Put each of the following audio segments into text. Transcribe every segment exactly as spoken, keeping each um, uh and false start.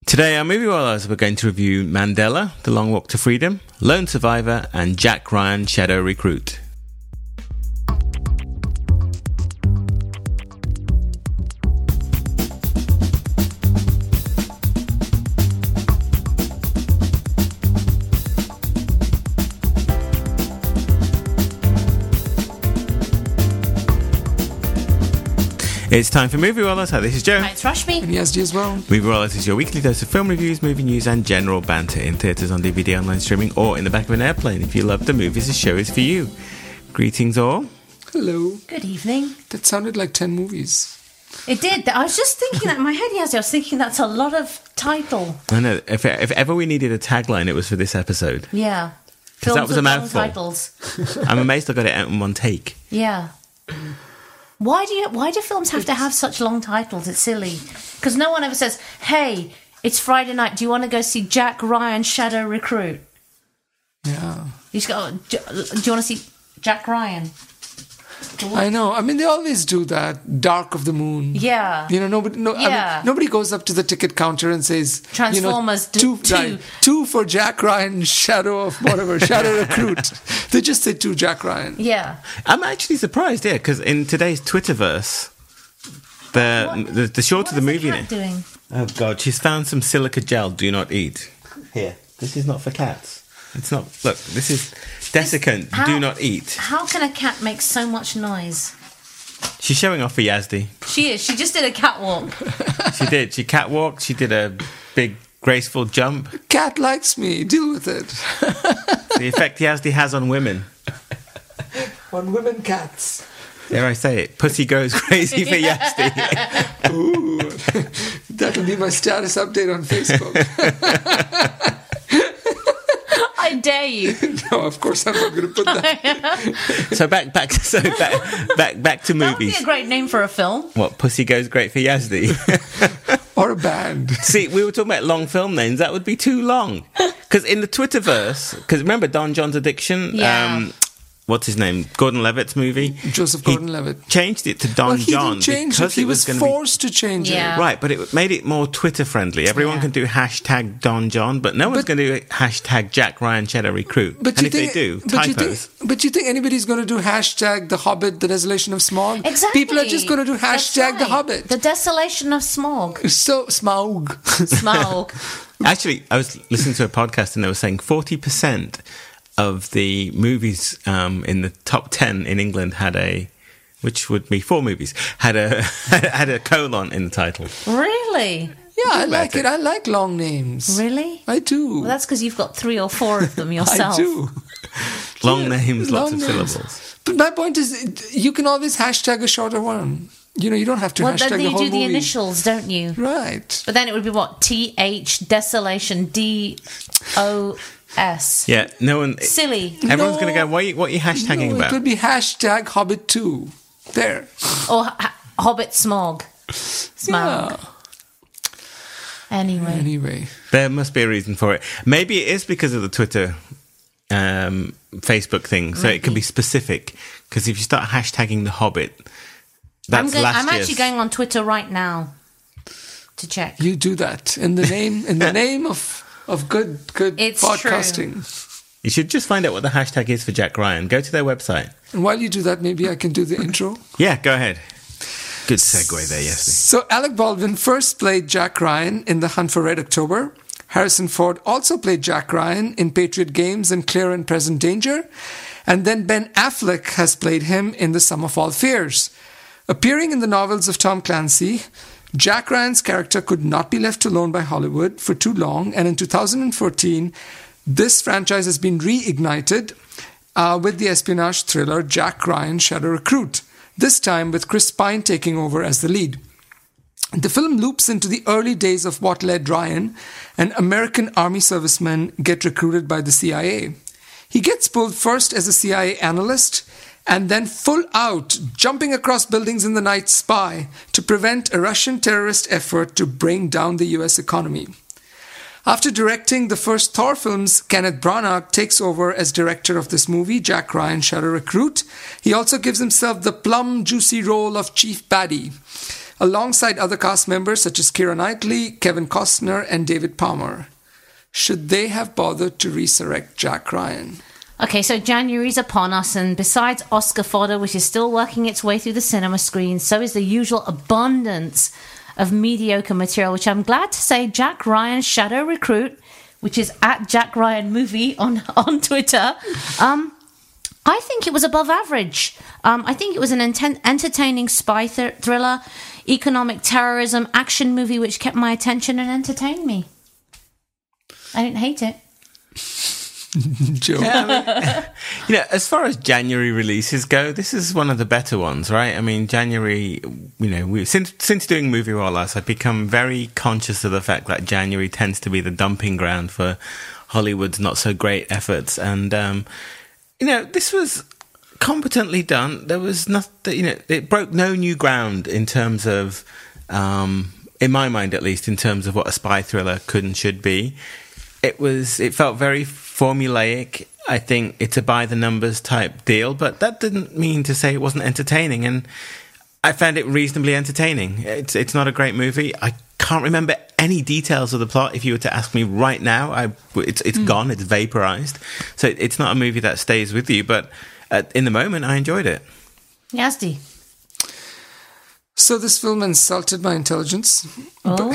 Today on Movie Wallahs, we're going to review Mandela, The Long Walk to Freedom, Lone Survivor, and Jack Ryan, Shadow Recruit. It's time for Movie Wallahs. Hi, this is Joe. Hi, it's Rashmi. And Yazdi as well. Movie Wallahs is your weekly dose of film reviews, movie news, and general banter in theatres, on D V D, online streaming, or in the back of an airplane. If you love the movies, this show is for you. Greetings all. Hello. Good evening. That sounded like ten movies. It did. I was just thinking that in my head, Yazdi. I was thinking that's a lot of title. I know. If, if ever we needed a tagline, it was for this episode. Yeah. Because that was with a long mouthful. Titles. I'm amazed I got it out in one take. Yeah. Why do you? Why do films have to have such long titles? It's silly. Because no one ever says, "Hey, it's Friday night. Do you want to go see Jack Ryan, Shadow Recruit?" Yeah. You just go. Do, do you want to see Jack Ryan? I know. I mean, they always do that. Dark of the Moon. Yeah. You know, nobody. No, Yeah. I mean, nobody goes up to the ticket counter and says, Transformers you know, two, two. right, two for Jack Ryan, Shadow of whatever, Shadow Recruit. They just say two Jack Ryan. Yeah. I'm actually surprised, yeah, because in today's Twitterverse, the What? the, the short What of the is movie. cat doing? Oh God, she's found some silica gel. Do not eat. Here, this is not for cats. It's not. Look, this is desiccant. How- Do not eat. How can a cat make so much noise? She's showing off for Yazdi. She is. She just did a catwalk. She did. She catwalked. She did a big graceful jump. Cat likes me. Deal with it. The effect Yazdi has on women. On women cats. Dare I say it? Pussy goes crazy for Yazdi. Ooh. That'll be my status update on Facebook. I dare you. No, of course I'm not going to put that. So back, back, so back, back, back to That would be movies. a great name for a film. What? Pussy goes great for Yazdi. Or a band. See, we were talking about long film names. That would be too long. Because in the Twitterverse, because remember Don John's Addiction? Yeah. Um, what's his name? Gordon Levitt's movie? Joseph He Gordon-Levitt. changed it to Don Well, he John didn't change because it. He was, gonna forced to change Yeah. it. be right, but it made it more Twitter friendly. Everyone Yeah. can do hashtag Don John, but no one's But- going to do hashtag Jack Ryan Shadow Recruit. But and you if think, they do, but you typos. think, but you think anybody's going to do hashtag The Hobbit, The Desolation of Smog? Exactly. People are just going to do That's hashtag The right. Hobbit. The desolation of smog. So Smaug. Smog. Actually, I was listening to a podcast and they were saying forty percent of the movies um, in the top ten in England had a, which would be four movies, had a had a colon in the title. Really? Yeah, I about like it. it. I like long names. Really? I do. Well, that's because you've got three or four of them I yourself. do. Long names, lots Long of names. syllables. But my point is, you can always hashtag a shorter one. You know, you don't have to Well, hashtag then the you whole do the movie. initials, don't you? Right. But then it would be what? T H, desolation, D O S. Yeah, no one. Silly. Everyone's No. going to go. What are you, what are you hashtagging No, about? it could be hashtag Hobbit two. There. Or ha- Hobbit smog. Smog. Yeah. Anyway. Anyway. There must be a reason for it. Maybe it is because of the Twitter, um, Facebook thing, so it can be specific. Because if you start hashtagging The Hobbit, that's I'm, going, last I'm year's. actually going on Twitter right now to check. You do that in the name in the name of of good good It's podcasting. You should just find out what the hashtag is for Jack Ryan. Go to their website. And while you do that, maybe I can do the intro. Yeah, go ahead. Good segue there, yes. So Alec Baldwin first played Jack Ryan in The Hunt for Red October. Harrison Ford also played Jack Ryan in Patriot Games and Clear and Present Danger. And then Ben Affleck has played him in The Sum of All Fears. Appearing in the novels of Tom Clancy, Jack Ryan's character could not be left alone by Hollywood for too long, and in two thousand fourteen, this franchise has been reignited uh, with the espionage thriller Jack Ryan Shadow Recruit, this time with Chris Pine taking over as the lead. The film loops into the early days of what led Ryan, an American army serviceman, get recruited by the C I A. He gets pulled first as a C I A analyst, and then full out, jumping across buildings in the night spy to prevent a Russian terrorist effort to bring down the U S economy. After directing the first Thor films, Kenneth Branagh takes over as director of this movie, Jack Ryan Shadow Recruit. He also gives himself the plum juicy role of Chief Baddie. alongside other cast members such as Keira Knightley, Kevin Costner, and David Palmer. Should they have bothered to resurrect Jack Ryan? Okay, so January's upon us, and besides Oscar fodder, which is still working its way through the cinema screen, so is the usual abundance of mediocre material, which I'm glad to say Jack Ryan's Shadow Recruit, which is at Jack Ryan Movie on, on Twitter, um, I think it was above average. Um, I think it was an inten- entertaining spy th- thriller, economic terrorism, action movie which kept my attention and entertained me. I didn't hate it. Joe. Yeah, I mean, you know, as far as January releases go, this is one of the better ones, right? I mean, January, you know, we, since since doing Movie Roll-Outs, I've become very conscious of the fact that January tends to be the dumping ground for Hollywood's not so great efforts. And, um, you know, this was competently done. There was nothing, you know, it broke no new ground in terms of, um, in my mind at least, in terms of what a spy thriller could and should be. It was, it felt very formulaic. I think it's a by the numbers type deal, but that didn't mean to say it wasn't entertaining. And I found it reasonably entertaining. It's it's not a great movie. I can't remember any details of the plot. If you were to ask me right now, I, it's it's mm. gone. It's vaporized. So it's not a movie that stays with you. But at, in the moment, I enjoyed it. Yazdi. So this film insulted my intelligence. Oh.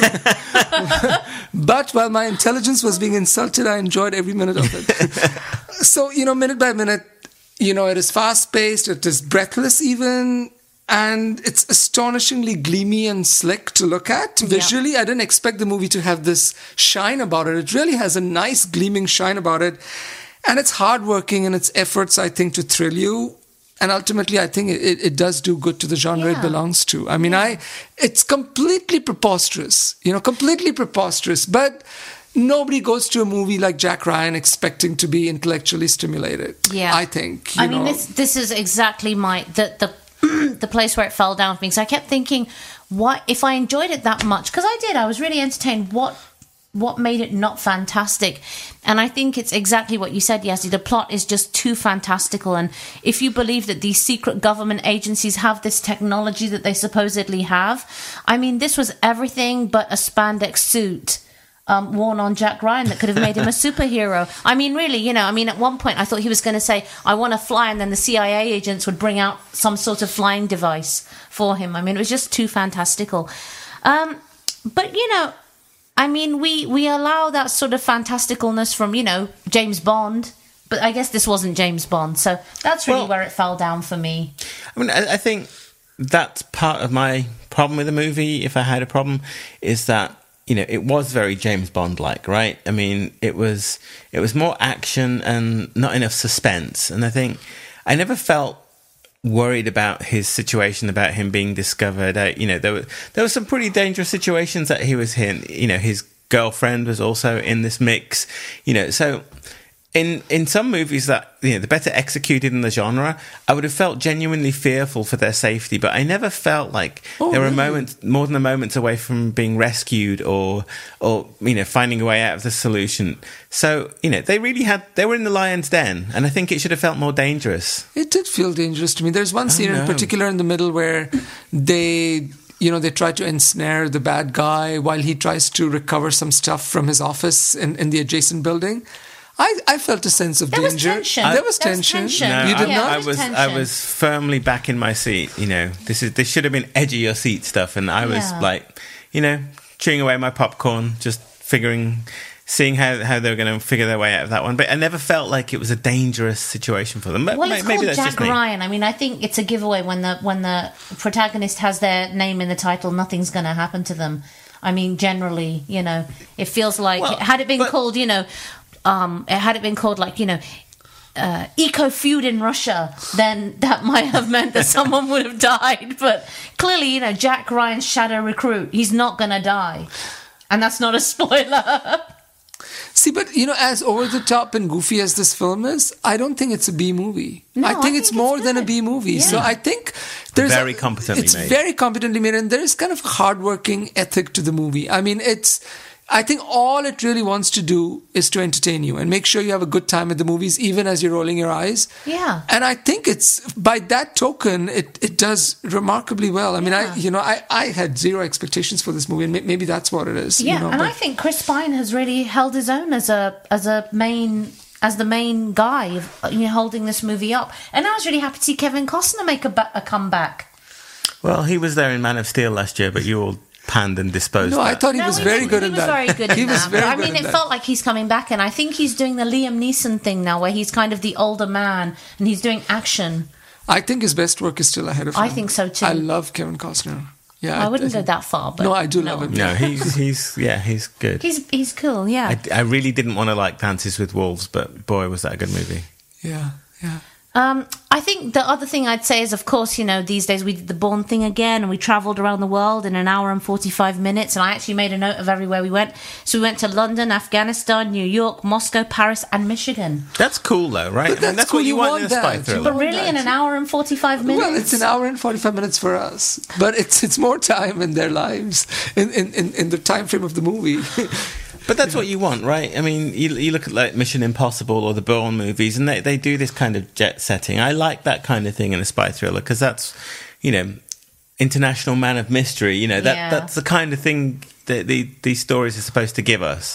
But, but while my intelligence was being insulted, I enjoyed every minute of it. So, you know, minute by minute, you know, it is fast-paced, it is breathless even, and it's astonishingly gleamy and slick to look at. Visually, yeah. I didn't expect the movie to have this shine about it. It really has a nice gleaming shine about it. And it's hardworking in its efforts, I think, to thrill you. And ultimately, I think it, it does do good to the genre yeah. it belongs to. I mean, yeah. I it's completely preposterous, you know, completely preposterous. But nobody goes to a movie like Jack Ryan expecting to be intellectually stimulated. Yeah, I think. You I know. mean, this this is exactly my the the the place where it fell down for me. Because I kept thinking, what if I enjoyed it that much? Because I did. I was really entertained. What what made it not fantastic? And I think it's exactly what you said, Yazdi. The plot is just too fantastical. And if you believe that these secret government agencies have this technology that they supposedly have, I mean, this was everything but a spandex suit um, worn on Jack Ryan that could have made him a superhero. I mean, really, you know, I mean, at one point I thought he was going to say, I want to fly, and then the C I A agents would bring out some sort of flying device for him. I mean, it was just too fantastical. Um, but, you know, I mean, we, we allow that sort of fantasticalness from, you know, James Bond, but I guess this wasn't James Bond, so that's really well, where it fell down for me. I mean, I, I think that's part of my problem with the movie, if I had a problem, is that, you know, it was very James Bond-like, right? I mean, it was it was more action and not enough suspense, and I think I never felt worried about his situation, about him being discovered. Uh, you know, there were there were some pretty dangerous situations that he was in. You know, his girlfriend was also in this mix. You know, so in in some movies that, you know, the better executed in the genre, I would have felt genuinely fearful for their safety, but I never felt like oh, there were really? moments, more than a moments away from being rescued or or you know, finding a way out of the solution. So, you know, they really had, they were in the lion's den, and I think it should have felt more dangerous. It did feel dangerous to me. There's one scene oh, no. in particular in the middle where they, you know, they try to ensnare the bad guy while he tries to recover some stuff from his office in, in the adjacent building. I, I felt a sense of there danger. Was tension. There was there tension. Was tension. No, you did I, not. I was tension. I was firmly back in my seat. You know, this is this should have been edge of your seat stuff, and I was yeah. like, you know, chewing away my popcorn, just figuring, seeing how, how they were going to figure their way out of that one. But I never felt like it was a dangerous situation for them. But well, maybe, it's maybe called that's Jack just me. Ryan. I mean, I think it's a giveaway when the when the protagonist has their name in the title. Nothing's going to happen to them. I mean, generally, you know, it feels like well, had it been but, called, you know. Um, it had it been called like, you know, uh, eco feud in Russia, then that might have meant that someone would have died. But clearly, you know, Jack Ryan's Shadow Recruit, he's not going to die. And that's not a spoiler. See, but, you know, as over-the-top and goofy as this film is, I don't think it's a B movie. No, I, think I think it's it's more good. than a B movie. Yeah. So I think there's... Very a, competently it's made. It's very competently made, and there is kind of a hardworking ethic to the movie. I mean, it's... I think all it really wants to do is to entertain you and make sure you have a good time at the movies, even as you're rolling your eyes. Yeah. And I think it's, by that token, it, it does remarkably well. I mean, Yeah. I you know, I, I had zero expectations for this movie, and maybe that's what it is. Yeah, you know, and but- I think Chris Pine has really held his own as a as a main as the main guy, you know, holding this movie up. And I was really happy to see Kevin Costner make a, ba- a comeback. Well, he was there in Man of Steel last year, but you all panned and disposed. No, I that. thought he No, was he very was- good he in was that. very good in he was that. very But, I good mean, in it that. felt like he's coming back, and I think he's doing the Liam Neeson thing now, where he's kind of the older man and he's doing action. I think his best work is still ahead of him. I think so too. I love Kevin Costner. Yeah, I wouldn't go think- that far, but No, I do love him. No, he's he's yeah, he's good. He's he's cool, yeah. I, I really didn't want to like Dances with Wolves, but boy, was that a good movie. Yeah, yeah. Um, I think the other thing I'd say is, of course, you know, these days we did the Bourne thing again, and we travelled around the world in an hour and forty-five minutes, and I actually made a note of everywhere we went. So we went to London, Afghanistan, New York, Moscow, Paris, and Michigan. That's cool, though, right? But I mean, that's that's cool, what you, you want, want in a spy that. thriller. But Oh, really, in an hour and forty-five minutes? Well, it's an hour and forty-five minutes for us, but it's it's more time in their lives, in, in, in, in the time frame of the movie. But that's what you want, right? I mean, you, you look at like Mission Impossible or the Bourne movies, and they, they do this kind of jet setting. I like that kind of thing in a spy thriller because that's, you know, international man of mystery. You know, that Yeah. that's the kind of thing that the, these stories are supposed to give us.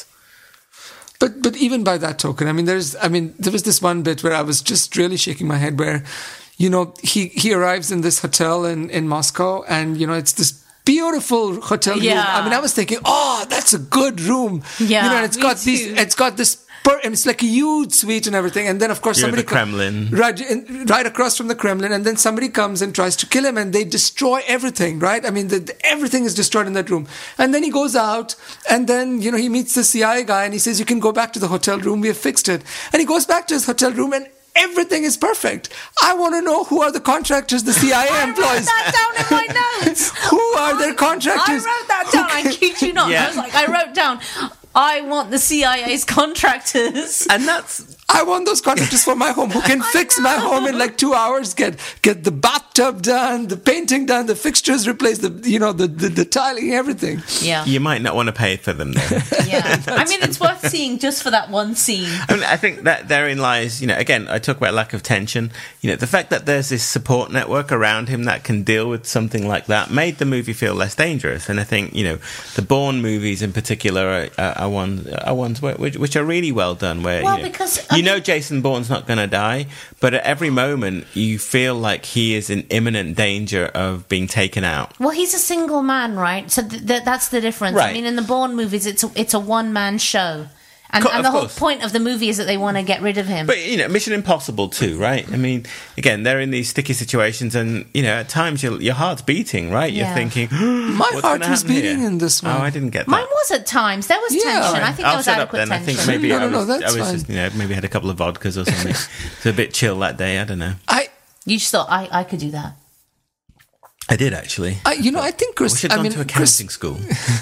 But but even by that token, I mean, there's I mean, there was this one bit where I was just really shaking my head where, you know, he, he arrives in this hotel in, in Moscow, and, you know, it's this beautiful hotel Yeah. room. I mean, I was thinking, oh, that's a good room. Yeah, you know, and it's me got too. these, it's got this, per, and it's like a huge suite and everything. And then, of course, You're somebody the Kremlin. co- right, in, right across from the Kremlin, and then somebody comes and tries to kill him, and they destroy everything. Right? I mean, the, the, everything is destroyed in that room. And then he goes out, and then you know he meets the C I A guy, and he says, "You can go back to the hotel room. We have fixed it." And he goes back to his hotel room, and everything is perfect. I want to know who are the contractors the C I A I wrote employs. that down in my notes. Who are their contractors? I wrote that down. I kid you not. Yeah. I was like, I wrote down, I want the C I A's contractors. And that's I want those contractors for my home who can fix my home in like two hours, get get the bathtub done, the painting done, the fixtures replaced, the you know the the, the tiling, everything. Yeah. you might not want to pay for them though. Yeah. I mean, it's worth seeing just for that one scene. I mean, I think that therein lies, you know, again, I talk about lack of tension. You know, the fact that there's this support network around him that can deal with something like that made the movie feel less dangerous. And I think, you know, the Bourne movies in particular are, are, ones, are ones where, which, which are really well done. Where Well, you know, because, I you know mean- Jason Bourne's not going to die, but at every moment you feel like he is in imminent danger of being taken out. Well, he's a single man, right? So th- th- that's the difference. I Right. mean, in the Bourne movies, it's a, it's a one man show. And, Co- and of the whole course. point of the movie is that they want to get rid of him. But, you know, Mission Impossible too, right? I mean, again, they're in these sticky situations and, you know, at times your, your heart's beating, right? Yeah. You're thinking, My what's heart gonna was happen beating here? in this one. Oh, I didn't get that. Mine was at times. There was Yeah. tension. I think I'll there was shut up adequate then. I tension. think maybe No, I no, no, was, that's I was fine. just, you know, maybe had a couple of vodkas or something. It's a bit chill that day. I don't know. I You just thought, I, I could do that. I did actually. I you know I think We Chris. should I have gone mean to Chris. accounting school.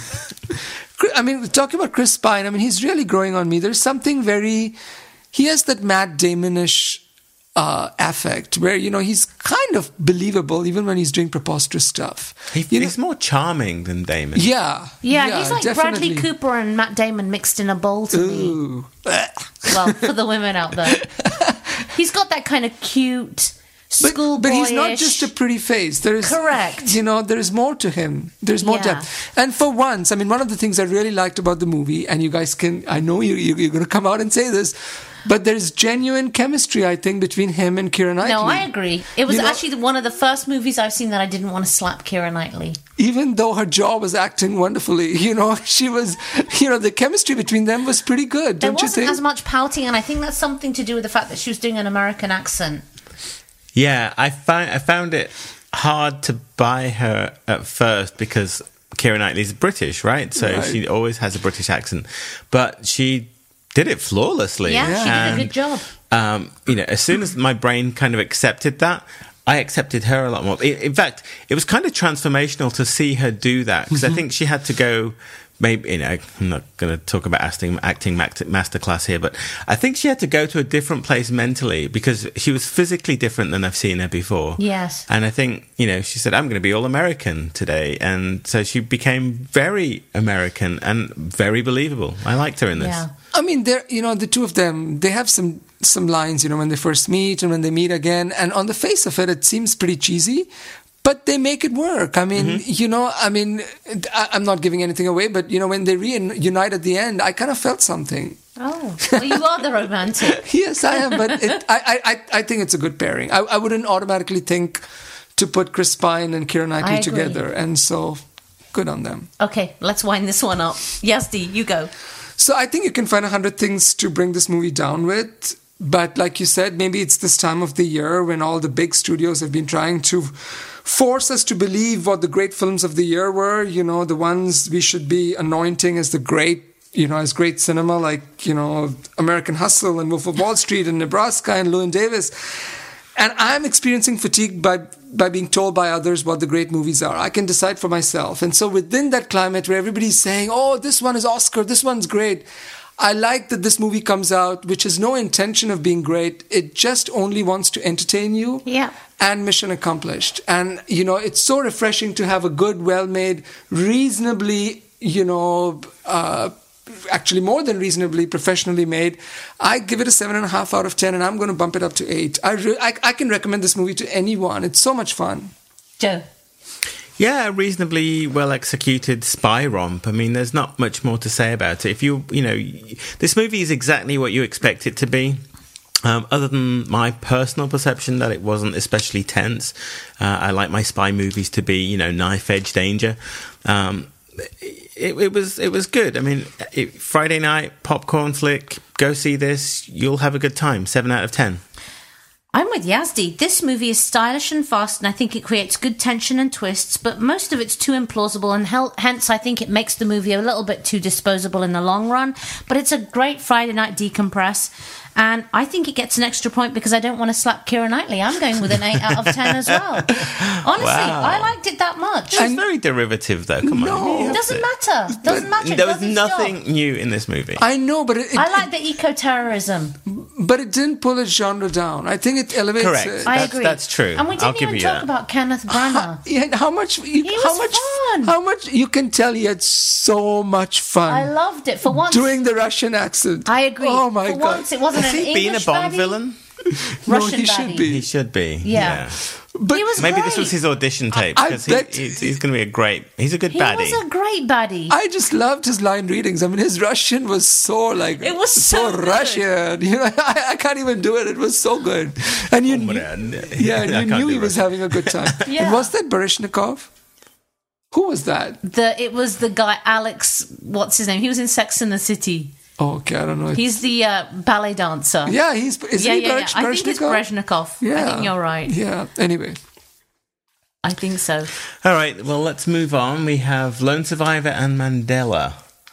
Chris- I mean, talking about Chris Pine, I mean, he's really growing on me. There's something very. He has that Matt Damonish uh, affect where, you know, he's kind of believable even when he's doing preposterous stuff. He, You know- he's more charming than Damon. Yeah. Yeah, he's like definitely. Bradley Cooper and Matt Damon mixed in a bowl to me. Ooh. Well, for the women out there. He's got that kind of cute, But, schoolboyish... but he's not just a pretty face. There is Correct. You know, there is more to him. There's more Yeah. depth. And for once, I mean, one of the things I really liked about the movie, and you guys can, I know you, you you're going to come out and say this, but there's genuine chemistry, I think, between him and Keira Knightley. No, I agree. It was You know- actually one of the first movies I've seen that I didn't want to slap Keira Knightley. Even though her jaw was acting wonderfully, you know, she was, you know, the chemistry between them was pretty good, There don't you wasn't think? as much pouting, and I think that's something to do with the fact that she was doing an American accent. Yeah, I found I found it hard to buy her at first because Keira Knightley's British, right? So Right. she always has a British accent, but she did it flawlessly. Yeah, she did a And, good job. Um, you know, as soon as my brain kind of accepted that, I accepted her a lot more. In, in fact, it was kind of transformational to see her do that because I think she had to go maybe, you know, I'm not going to talk about acting, acting masterclass here, but I think she had to go to a different place mentally because she was physically different than I've seen her before. Yes. And I think, you know, she said, I'm going to be all American today. And so she became very American and very believable. I liked her in this. Yeah. I mean, they're, you know, the two of them, they have some, some lines, you know, when they first meet and when they meet again. And on the face of it, it seems pretty cheesy. But they make it work. I mean, mm-hmm. you know, I mean, I, I'm not giving anything away, but, you know, when they reunite at the end, I kind of felt something. Oh, well, you are the romantic. Yes, I am, but it, I, I, I think it's a good pairing. I, I wouldn't automatically think to put Chris Pine and Keira Knightley together. And so, good on them. Okay, let's wind this one up. Yazdi, you go. So I think you can find a hundred things to bring this movie down with. But like you said, maybe it's this time of the year when all the big studios have been trying to force us to believe what the great films of the year were, you know, the ones we should be anointing as the great, you know, as great cinema, like, you know, American Hustle and Wolf of Wall Street and Nebraska and Llewyn Davis. And I'm experiencing fatigue by by being told by others what the great movies are. I can decide for myself. And so within that climate where everybody's saying, oh, this one is Oscar, this one's great, I like that this movie comes out, which has no intention of being great. It just only wants to entertain you. Yeah. And mission accomplished. And, you know, it's so refreshing to have a good, well-made, reasonably, you know, uh, actually more than reasonably professionally made. I give it a seven and a half out of ten, and I'm going to bump it up to eight. I, re- I, I can recommend this movie to anyone. It's so much fun. Joe. Yeah, a reasonably well executed spy romp. I mean, there's not much more to say about it. If you, you know, this movie is exactly what you expect it to be. Um, other than my personal perception that it wasn't especially tense, uh, I like my spy movies to be, you know, knife edge danger. Um, it, it was it was good. I mean, it, Friday night popcorn flick. Go see this. You'll have a good time. Seven out of ten. I'm with Yazdi. This movie is stylish and fast, and I think it creates good tension and twists, but most of it's too implausible, and hel- hence I think it makes the movie a little bit too disposable in the long run. But it's a great Friday night decompress, and I think it gets an extra point because I don't want to slap Keira Knightley. I'm going with an eight out of ten as well. Honestly, wow. I liked it that much. It's very derivative, though. Come no, on. It doesn't matter. Doesn't matter. It There was does its nothing job. new in this movie. I know, but it, it, I like the eco-terrorism. but it didn't pull its genre down. I think it elevates Correct. it. I That's- agree. that's true. And we I'll didn't give even you talk that. about Kenneth Branagh. Yeah, how much? You, He how was much? fun. How much? You can tell he had so much fun. I loved it. For once, doing the Russian accent. I agree. Oh my For god! once, it wasn't Has an he been a English Bond baddie. villain? no, Russian he should baddie. be. He should be. Yeah. But He was Maybe great. this was his audition tape I because bet- he, he's, he's going to be a great. He's a good He baddie. was a great baddie. I just loved his line readings. I mean, his Russian was so like It was so good. Russian. You know, I, I can't even do it. It was so good, and you, knew, yeah, and I you can't knew do he was Russian. having a good time. Yeah. And was that Baryshnikov? Who was that? the it was the guy Alex. What's his name? He was in Sex and the City. Oh, okay, I don't know. He's the uh, ballet dancer. yeah, he's is yeah, he yeah, yeah. Barysh- I think it's Baryshnikov? Brezhnikov. Yeah, I think you're right. Yeah. Anyway, I think so. All right, well, let's move on. We have Lone Survivor and Mandela.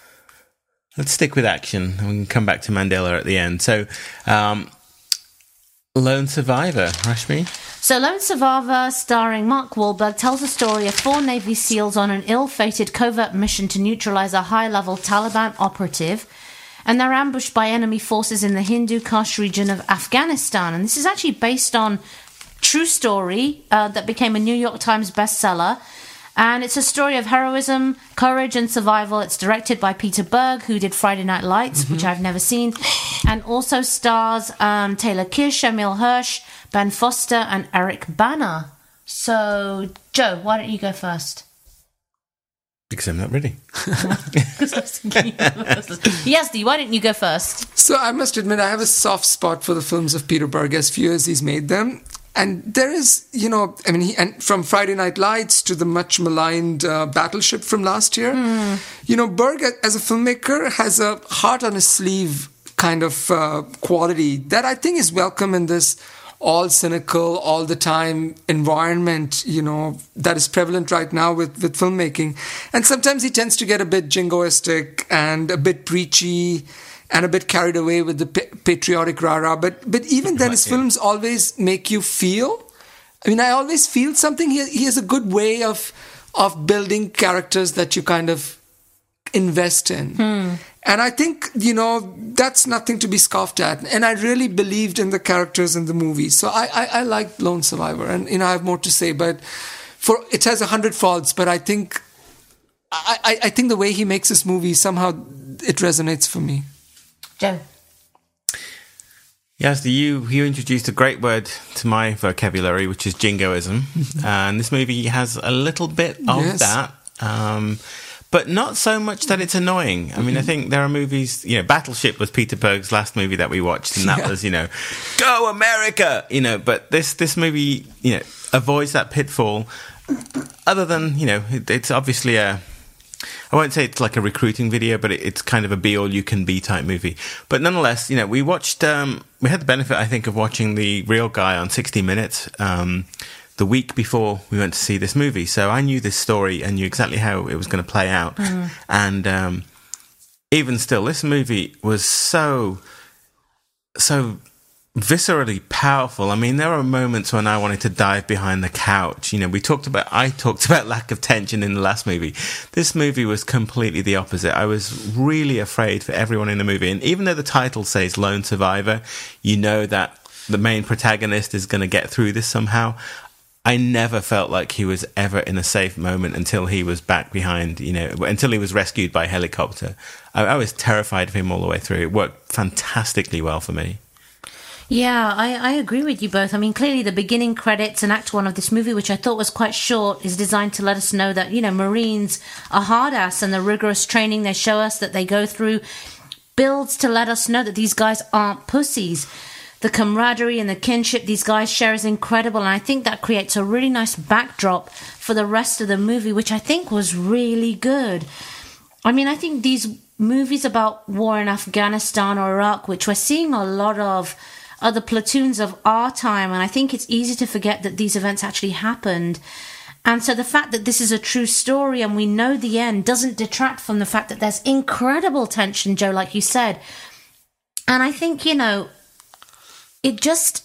Let's stick with action, and we can come back to Mandela at the end. So, um, Lone Survivor, Rashmi? So, Lone Survivor, starring Mark Wahlberg, tells the story of four Navy SEALs on an ill-fated covert mission to neutralize a high-level Taliban operative, and they're ambushed by enemy forces in the Hindu Kush region of Afghanistan. And this is actually based on true story uh, that became a New York Times bestseller. And it's a story of heroism, courage, and survival. It's directed by Peter Berg, who did Friday Night Lights, Mm-hmm. which I've never seen, and also stars um, Taylor Kish, Emil Hirsch, Ben Foster, and Eric Bana. So, Joe, why don't you go first? Because I'm not ready. Yazdi, why don't you go first? so I must admit I have a soft spot for the films of Peter Berg as few as he's made them. And there is, you know, I mean, he, and from Friday Night Lights to the much maligned uh, Battleship from last year, Mm. you know, Berg as a filmmaker has a heart on his sleeve kind of uh, quality that I think is welcome in this all cynical, all the time environment, you know, that is prevalent right now with, with filmmaking. And sometimes he tends to get a bit jingoistic and a bit preachy and a bit carried away with the pa- patriotic rah-rah. But, but even then, his films always make you feel. I mean, I always feel something. He, he has a good way of of building characters that you kind of invest in. Hmm. And I think, you know, that's nothing to be scoffed at. And I really believed in the characters in the movie. So I, I, I liked Lone Survivor. And, you know, I have more to say, but for it has a hundred faults, but I think, I, I, I think the way he makes this movie, somehow it resonates for me. Joe? Yes, you you introduced a great word to my vocabulary, which is jingoism. And this movie has a little bit of Yes. that. Um, but not so much that it's annoying. I mean, I think there are movies, you know, Battleship was Peter Berg's last movie that we watched, and that Yeah. was, you know, go America, you know, but this, this movie, you know, avoids that pitfall. Other than, you know, it, it's obviously a, I won't say it's like a recruiting video, but it, it's kind of a be-all-you-can-be type movie. But nonetheless, you know, we watched, um, we had the benefit, I think, of watching The Real Guy on sixty minutes, um, the week before we went to see this movie. So I knew this story and knew exactly how it was going to play out. Mm. And um, even still, this movie was so, so viscerally powerful. I mean, there were moments when I wanted to dive behind the couch. You know, we talked about, I talked about lack of tension in the last movie. This movie was completely the opposite. I was really afraid for everyone in the movie. And even though the title says Lone Survivor, you know that the main protagonist is going to get through this somehow. I never felt like he was ever in a safe moment until he was back behind, you know, until he was rescued by helicopter. I, I was terrified of him all the way through. It worked fantastically well for me. Yeah, I, I agree with you both. I mean, clearly the beginning credits and act one of this movie, which I thought was quite short, is designed to let us know that, you know, Marines are hard ass, and the rigorous training they show us that they go through builds to let us know that these guys aren't pussies. The camaraderie and the kinship these guys share is incredible, and I think that creates a really nice backdrop for the rest of the movie, which I think was really good. I mean, I think these movies about war in Afghanistan or Iraq, which we're seeing a lot of, are the platoons of our time, and I think it's easy to forget that these events actually happened. And so the fact that this is a true story and we know the end doesn't detract from the fact that there's incredible tension, Joe, like you said. And I think, you know, it just,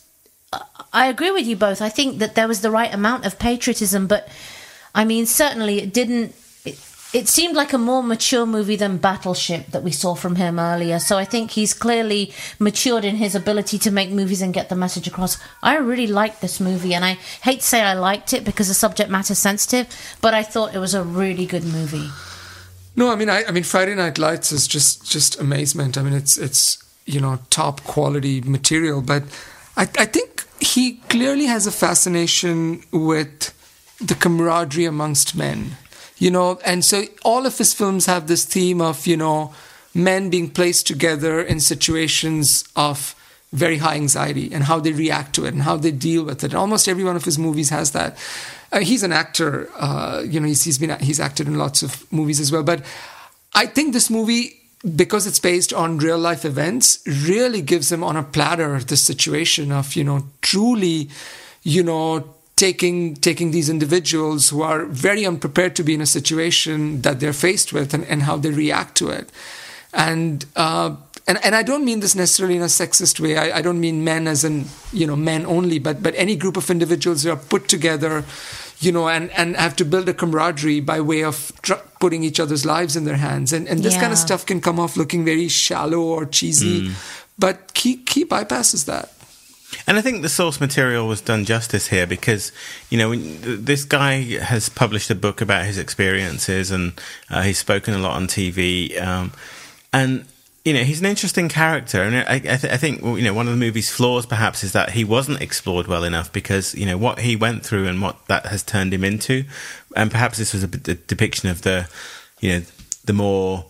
I agree with you both. I think that there was the right amount of patriotism, but I mean, certainly it didn't, it, it seemed like a more mature movie than Battleship that we saw from him earlier. So I think he's clearly matured in his ability to make movies and get the message across. I really liked this movie, and I hate to say I liked it because the subject matter is sensitive, but I thought it was a really good movie. No, I mean, I, I mean, Friday Night Lights is just, just amazement. I mean, it's, it's, you know, top quality material, but I, I think he clearly has a fascination with the camaraderie amongst men, you know, and so all of his films have this theme of, you know, men being placed together in situations of very high anxiety and how they react to it and how they deal with it. Almost every one of his movies has that. Uh, he's an actor, uh, you know, he's, he's been, he's acted in lots of movies as well, but I think this movie, because it's based on real life events, really gives him on a platter this situation of, you know, truly, you know, taking taking these individuals who are very unprepared to be in a situation that they're faced with and, and how they react to it. And, uh, and and I don't mean this necessarily in a sexist way. I, I don't mean men as in, you know, men only, but but any group of individuals who are put together, you know, and, and have to build a camaraderie by way of tr- putting each other's lives in their hands. And, and this Yeah. kind of stuff can come off looking very shallow or cheesy, mm. but Key, Key bypasses that. And I think the source material was done justice here because, you know, this guy has published a book about his experiences, and uh, he's spoken a lot on T V. Um, and, you know, he's an interesting character. And I, I, th- I think, you know, one of the movie's flaws perhaps is that he wasn't explored well enough because, you know, what he went through and what that has turned him into. And perhaps this was a, a depiction of the, you know, the more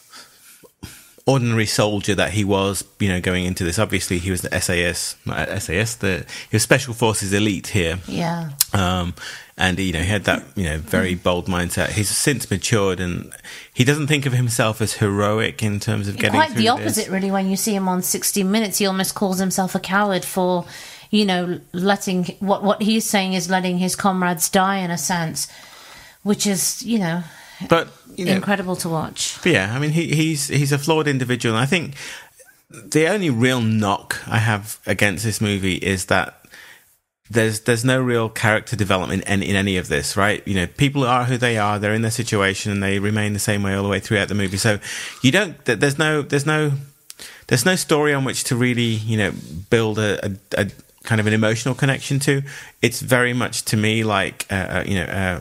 ordinary soldier that he was, you know, going into this. Obviously, he was the S A S, not S A S, the he was Special Forces elite here. Yeah. Um, and you know, he had that, you know, very bold mindset. He's since matured, and he doesn't think of himself as heroic in terms of getting quite through the opposite, this. really. When you see him on sixty minutes, he almost calls himself a coward for, you know, letting what what he's saying is letting his comrades die in a sense, which is, you know. But you know, incredible to watch. But yeah, I mean, he, he's he's a flawed individual. And I think the only real knock I have against this movie is that there's there's no real character development in, in any of this, right? You know, people are who they are. They're in their situation, and they remain the same way all the way throughout the movie. So you don't. There's no. There's no. There's no story on which to really, you know, build a, a, a kind of an emotional connection to. It's very much to me like, uh, you know, uh,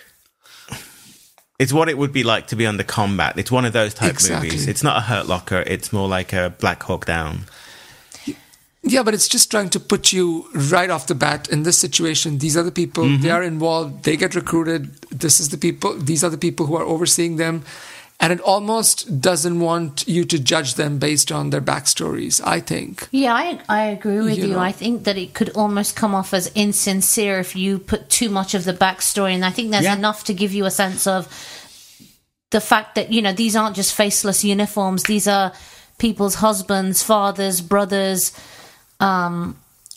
it's what it would be like to be under combat. It's one of those type Exactly. movies. It's not a Hurt Locker. It's more like a Black Hawk Down. Yeah, but it's just trying to put you right off the bat in this situation. These are the people, Mm-hmm. they are involved, they get recruited. This is the people, these are the people who are overseeing them. And it almost doesn't want you to judge them based on their backstories, I think. Yeah, I, I agree with You you. know. I think that it could almost come off as insincere if you put too much of the backstory. And I think there's Yeah. enough to give you a sense of the fact that, you know, these aren't just faceless uniforms. These are people's husbands, fathers, brothers, um,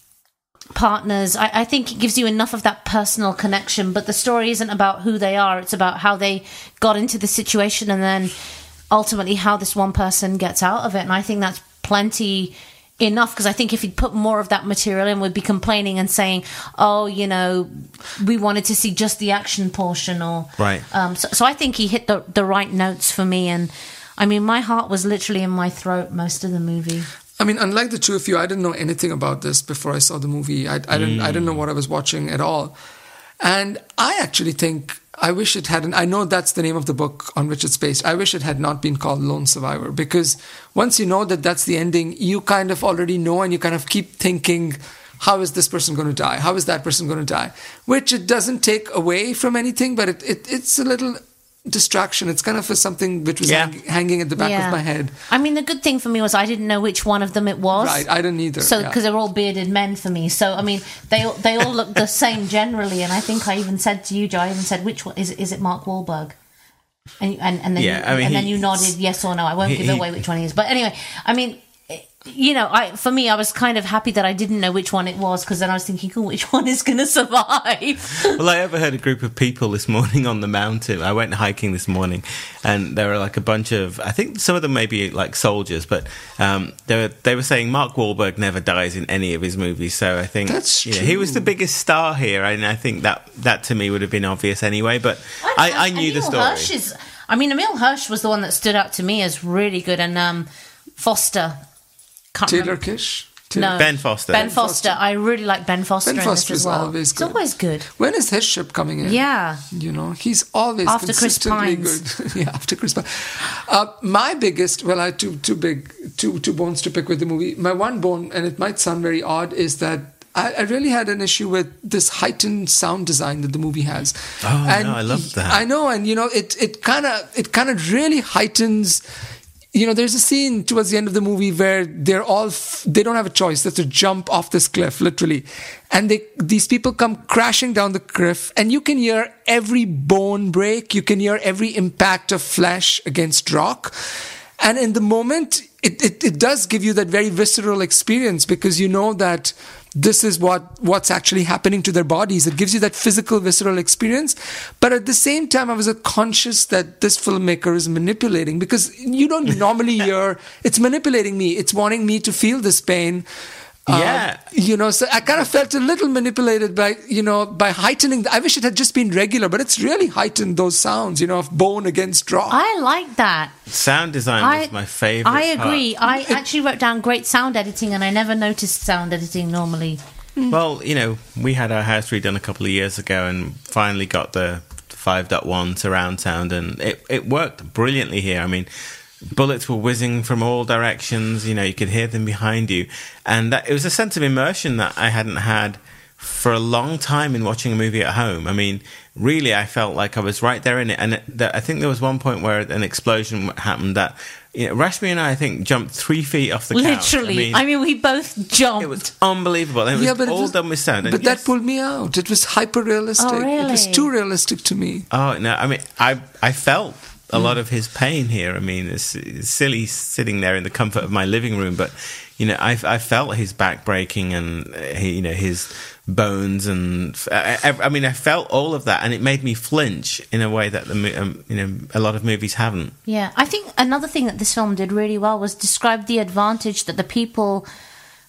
partners. I, I think it gives you enough of that personal connection, but the story isn't about who they are. It's about how they got into the situation and then ultimately how this one person gets out of it. And I think that's plenty enough, because I think if he'd put more of that material in, we'd be complaining and saying, oh, you know, we wanted to see just the action portion, or Right. um, so, so I think he hit the, the right notes for me. And I mean, my heart was literally in my throat most of the movie. I mean, unlike the two of you, I didn't know anything about this before I saw the movie. I, I didn't. I didn't know what I was watching at all. And I actually think I wish it hadn't. I know that's the name of the book on which it's based. I wish it had not been called Lone Survivor, because once you know that that's the ending, you kind of already know, and you kind of keep thinking, how is this person going to die? How is that person going to die? Which it doesn't take away from anything, but it, it it's a little distraction. It's kind of a something which was Yeah. hang, hanging at the back Yeah. of my head. I mean, the good thing for me was I didn't know which one of them it was. Right, I didn't either. So, yeah. because they're all bearded men for me. So, I mean, they all, they all look the same generally. And I think I even said to you, Joe, I even said, which one is it? Is it Mark Wahlberg? And and, and then Yeah, you, I mean, and then he- you nodded yes or no. I won't he- give he- away which one he is. But anyway, I mean, you know, I for me, I was kind of happy that I didn't know which one it was, because then I was thinking, oh, which one is going to survive? Well, I overheard a group of people this morning on the mountain. I went hiking this morning, and there were like a bunch of, I think some of them may be like soldiers, but um, they were they were saying Mark Wahlberg never dies in any of his movies. So I think That's you know, he was true. the biggest star here, and I think that that to me would have been obvious anyway. But I, I knew Emil the story. Hirsch is, I mean, Emil Hirsch was the one that stood out to me as really good, and um, Foster. Can't Taylor remember. Kish? No. Ben Foster. Ben Foster. I really like Ben Foster Ben in Foster this as is well. always It's good. always good. When is his ship coming in? Yeah. You know, he's always After Chris consistently Pines. good. yeah, after Chris Pines. Uh, my biggest, well, I had two, two big, two, two bones to pick with the movie. My one bone, and it might sound very odd, is that I, I really had an issue with this heightened sound design that the movie has. Oh, and no, I love that. I know, and you know, it it kind of it kind of really heightens. You know, there's a scene towards the end of the movie where they're all, f- they don't have a choice. They have to jump off this cliff, literally. And they, these people come crashing down the cliff, and you can hear every bone break. You can hear every impact of flesh against rock. And in the moment, it, it, it does give you that very visceral experience, because you know that this is what what's actually happening to their bodies. It gives you that physical, visceral experience. But at the same time, I was uh, conscious that this filmmaker is manipulating, because you don't normally hear, it's manipulating me. It's wanting me to feel this pain. Um, Yeah. you know, so I kind of felt a little manipulated by, you know, by heightening. I wish it had just been regular, but it's really heightened those sounds, you know, of bone against rock. I like that. Sound design I, was my favorite. I agree. part. I actually wrote down great sound editing, and I never noticed sound editing normally. Well, you know, we had our house redone a couple of years ago, and finally got the five point one surround sound, and it it worked brilliantly here. I mean, bullets were whizzing from all directions. You know, you could hear them behind you, and that, it was a sense of immersion that I hadn't had for a long time in watching a movie at home. I mean, really, I felt like I was right there in it. And it, that, I think there was one point where an explosion happened that, you know, Rashmi and I, I think, jumped three feet off the couch. Literally. I mean, we both jumped. it was unbelievable. And it was but it all was- done with sound. And But yes- that pulled me out. It was hyper realistic. Oh, It was really? too realistic to me. Oh no! I mean, I I felt a lot of his pain here. I mean, it's, it's silly sitting there in the comfort of my living room, but you know, I I felt his back breaking, and uh, he, you know, his bones, and I, I, I mean, I felt all of that, and it made me flinch in a way that the mo- um, you know, a lot of movies haven't. Yeah, I think another thing that this film did really well was describe the advantage that the people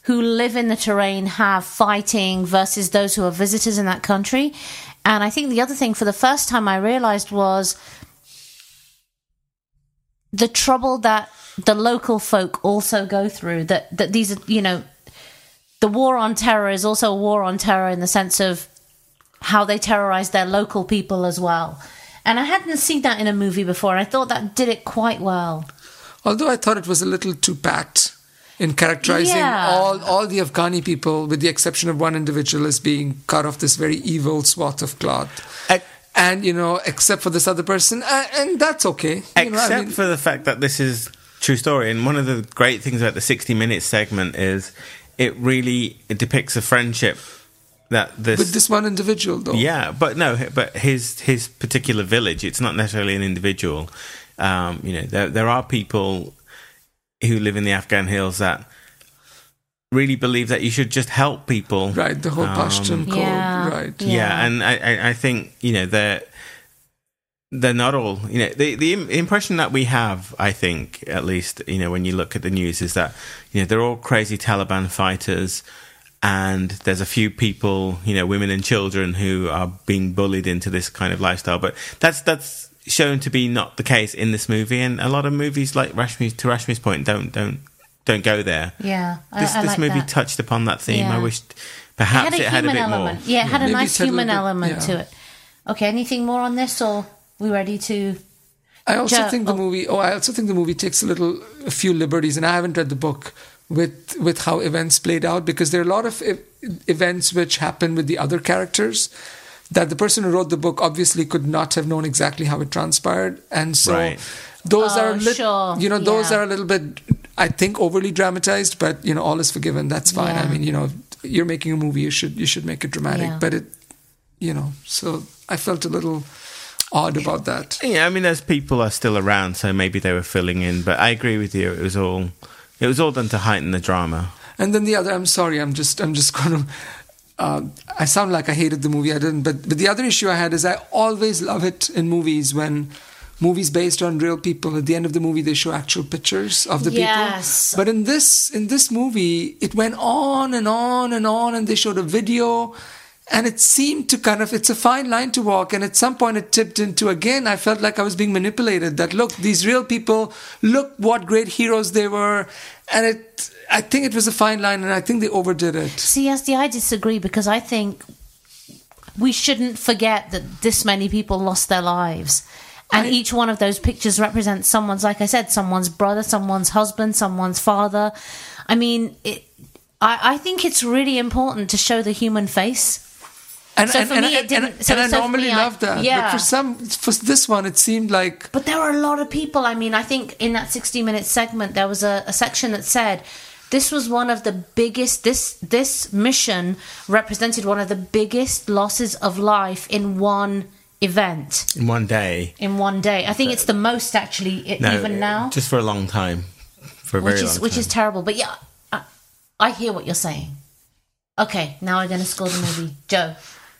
who live in the terrain have fighting versus those who are visitors in that country. And I think the other thing for the first time I realized was the trouble that the local folk also go through, that, that these are, you know, the war on terror is also a war on terror in the sense of how they terrorize their local people as well. And I hadn't seen that in a movie before, and I thought that did it quite well. Although I thought it was a little too packed in characterizing Yeah. all, all the Afghani people, with the exception of one individual, as being cut off this very evil swath of cloth. I- and, you know, except for this other person, uh, and that's okay. You know, Except I mean, for the fact that this is true story. And one of the great things about the sixty minutes segment is it really it depicts a friendship that this... with this one individual, though. Yeah, but no, but his his particular village, it's not necessarily an individual. Um, you know, there, there are people who live in the Afghan hills that really believe that you should just help people. Right, the whole Um, Pashtun code, Yeah. right. Yeah. Yeah, and I, I, I think, you know, they're, they're not all, you know, the, the im- impression that we have, I think, at least, you know, when you look at the news, is that, you know, they're all crazy Taliban fighters, and there's a few people, you know, women and children who are being bullied into this kind of lifestyle. But that's, that's shown to be not the case in this movie, and a lot of movies, like Rashmi, to Rashmi's point, don't, don't, don't go there. Yeah, I, This, I this like movie that. touched upon that theme. Yeah. I wished perhaps it it had had a, a human bit element. more. Yeah, it had a Maybe nice it had a human little bit- element yeah. to it. Okay, anything more on this, or we ready to... I also Ja- think the oh. movie. Oh, I also think the movie takes a little, a few liberties, and I haven't read the book with with how events played out, because there are a lot of e- events which happen with the other characters that the person who wrote the book obviously could not have known exactly how it transpired, and so Right. those Oh, are a lit- sure. you know those Yeah. are a little bit, I think, overly dramatized. But you know, all is forgiven. That's fine. Yeah. I mean, you know, you're making a movie, you should you should make it dramatic, Yeah. but it, you know, so I felt a little odd about that. Yeah, I mean, those people are still around, so maybe they were filling in. But I agree with you; it was all, it was all done to heighten the drama. And then the other, I'm sorry, I'm just, I'm just going to. Uh, I sound like I hated the movie. I didn't, but but the other issue I had is I always love it in movies when movies based on real people. At the end of the movie, they show actual pictures of the Yes. people. But in this, in this movie, it went on and on and on, and they showed a video. And it seemed to kind of, it's a fine line to walk. And at some point it tipped into, again, I felt like I was being manipulated. That, look, these real people, look what great heroes they were. And it, I think it was a fine line, and I think they overdid it. See, Asdi, I disagree, because I think we shouldn't forget that this many people lost their lives. And I- each one of those pictures represents someone's, like I said, someone's brother, someone's husband, someone's father. I mean, it, I, I think it's really important to show the human face. And, So and, for and, me, it and, didn't- and, so- and I so for normally me, I- love that. yeah. But for some, for this one, it seemed like, But there were a lot of people. I mean, I think in that sixty minute segment, there was a, a section that said this was one of the biggest, this this mission represented one of the biggest losses of life in one event, In one day, in one day. I think it's the most, actually, i- no, even now, just for a long time, for a very which is long which time. is terrible. But yeah, I, I hear what you're saying. Okay, now we're going to score the movie. Joe.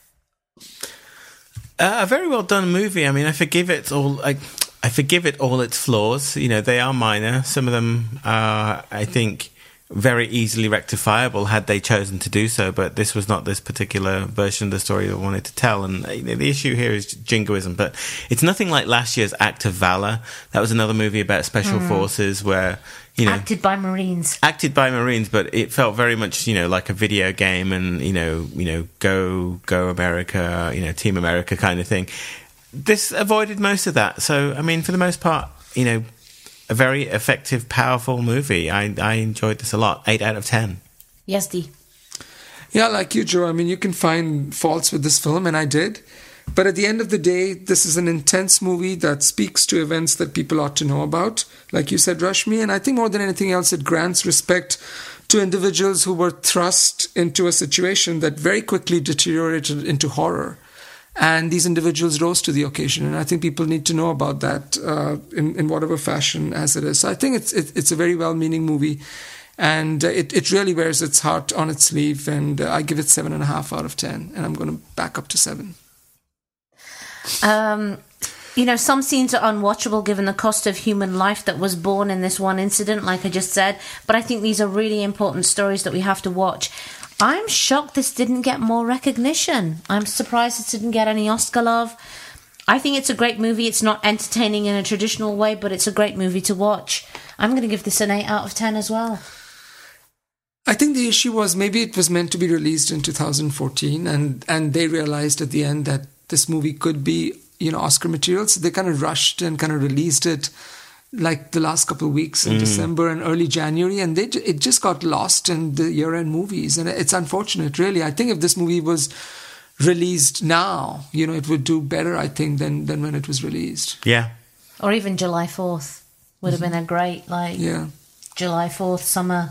Uh, a very well done movie. I mean, I forgive it all. I, I forgive it all its flaws. You know, they are minor. Some of them are, I think, very easily rectifiable had they chosen to do so. But this was not this particular version of the story I wanted to tell. And you know, the issue here is jingoism. But it's nothing like last year's Act of Valor. That was another movie about special forces where, you know, Acted by Marines. acted by Marines, but it felt very much, you know, like a video game, and you know, you know, go go America, you know, Team America kind of thing. This avoided most of that. So, I mean, for the most part, you know, a very effective, powerful movie. I I enjoyed this a lot. Eight out of ten. Yes, D. yeah, like you, Joe. I mean, you can find faults with this film, and I did. But at the end of the day, this is an intense movie that speaks to events that people ought to know about. Like you said, Rashmi, and I think more than anything else, it grants respect to individuals who were thrust into a situation that very quickly deteriorated into horror. And these individuals rose to the occasion. And I think people need to know about that uh, in, in whatever fashion as it is. So I think it's it, it's a very well-meaning movie. And uh, it, it really wears its heart on its sleeve. And uh, I give it seven and a half out of ten. And I'm going to back up to seven. Um, you know, some scenes are unwatchable given the cost of human life that was born in this one incident, like I just said. But I think these are really important stories that we have to watch. I'm shocked this didn't get more recognition. I'm surprised it didn't get any Oscar love. I think it's a great movie. It's not entertaining in a traditional way, but it's a great movie to watch. I'm going to give this an eight out of ten as well. I think the issue was maybe it was meant to be released in two thousand fourteen, and, and they realized at the end that this movie could be, you know, Oscar material. So they kind of rushed and kind of released it like the last couple of weeks in mm. December and early January, and they it just got lost in the year-end movies. And it's unfortunate, really. I think if this movie was released now, you know, it would do better, I think, than, than when it was released. Yeah. Or even July fourth would have mm-hmm. been a great, like, yeah. July fourth summer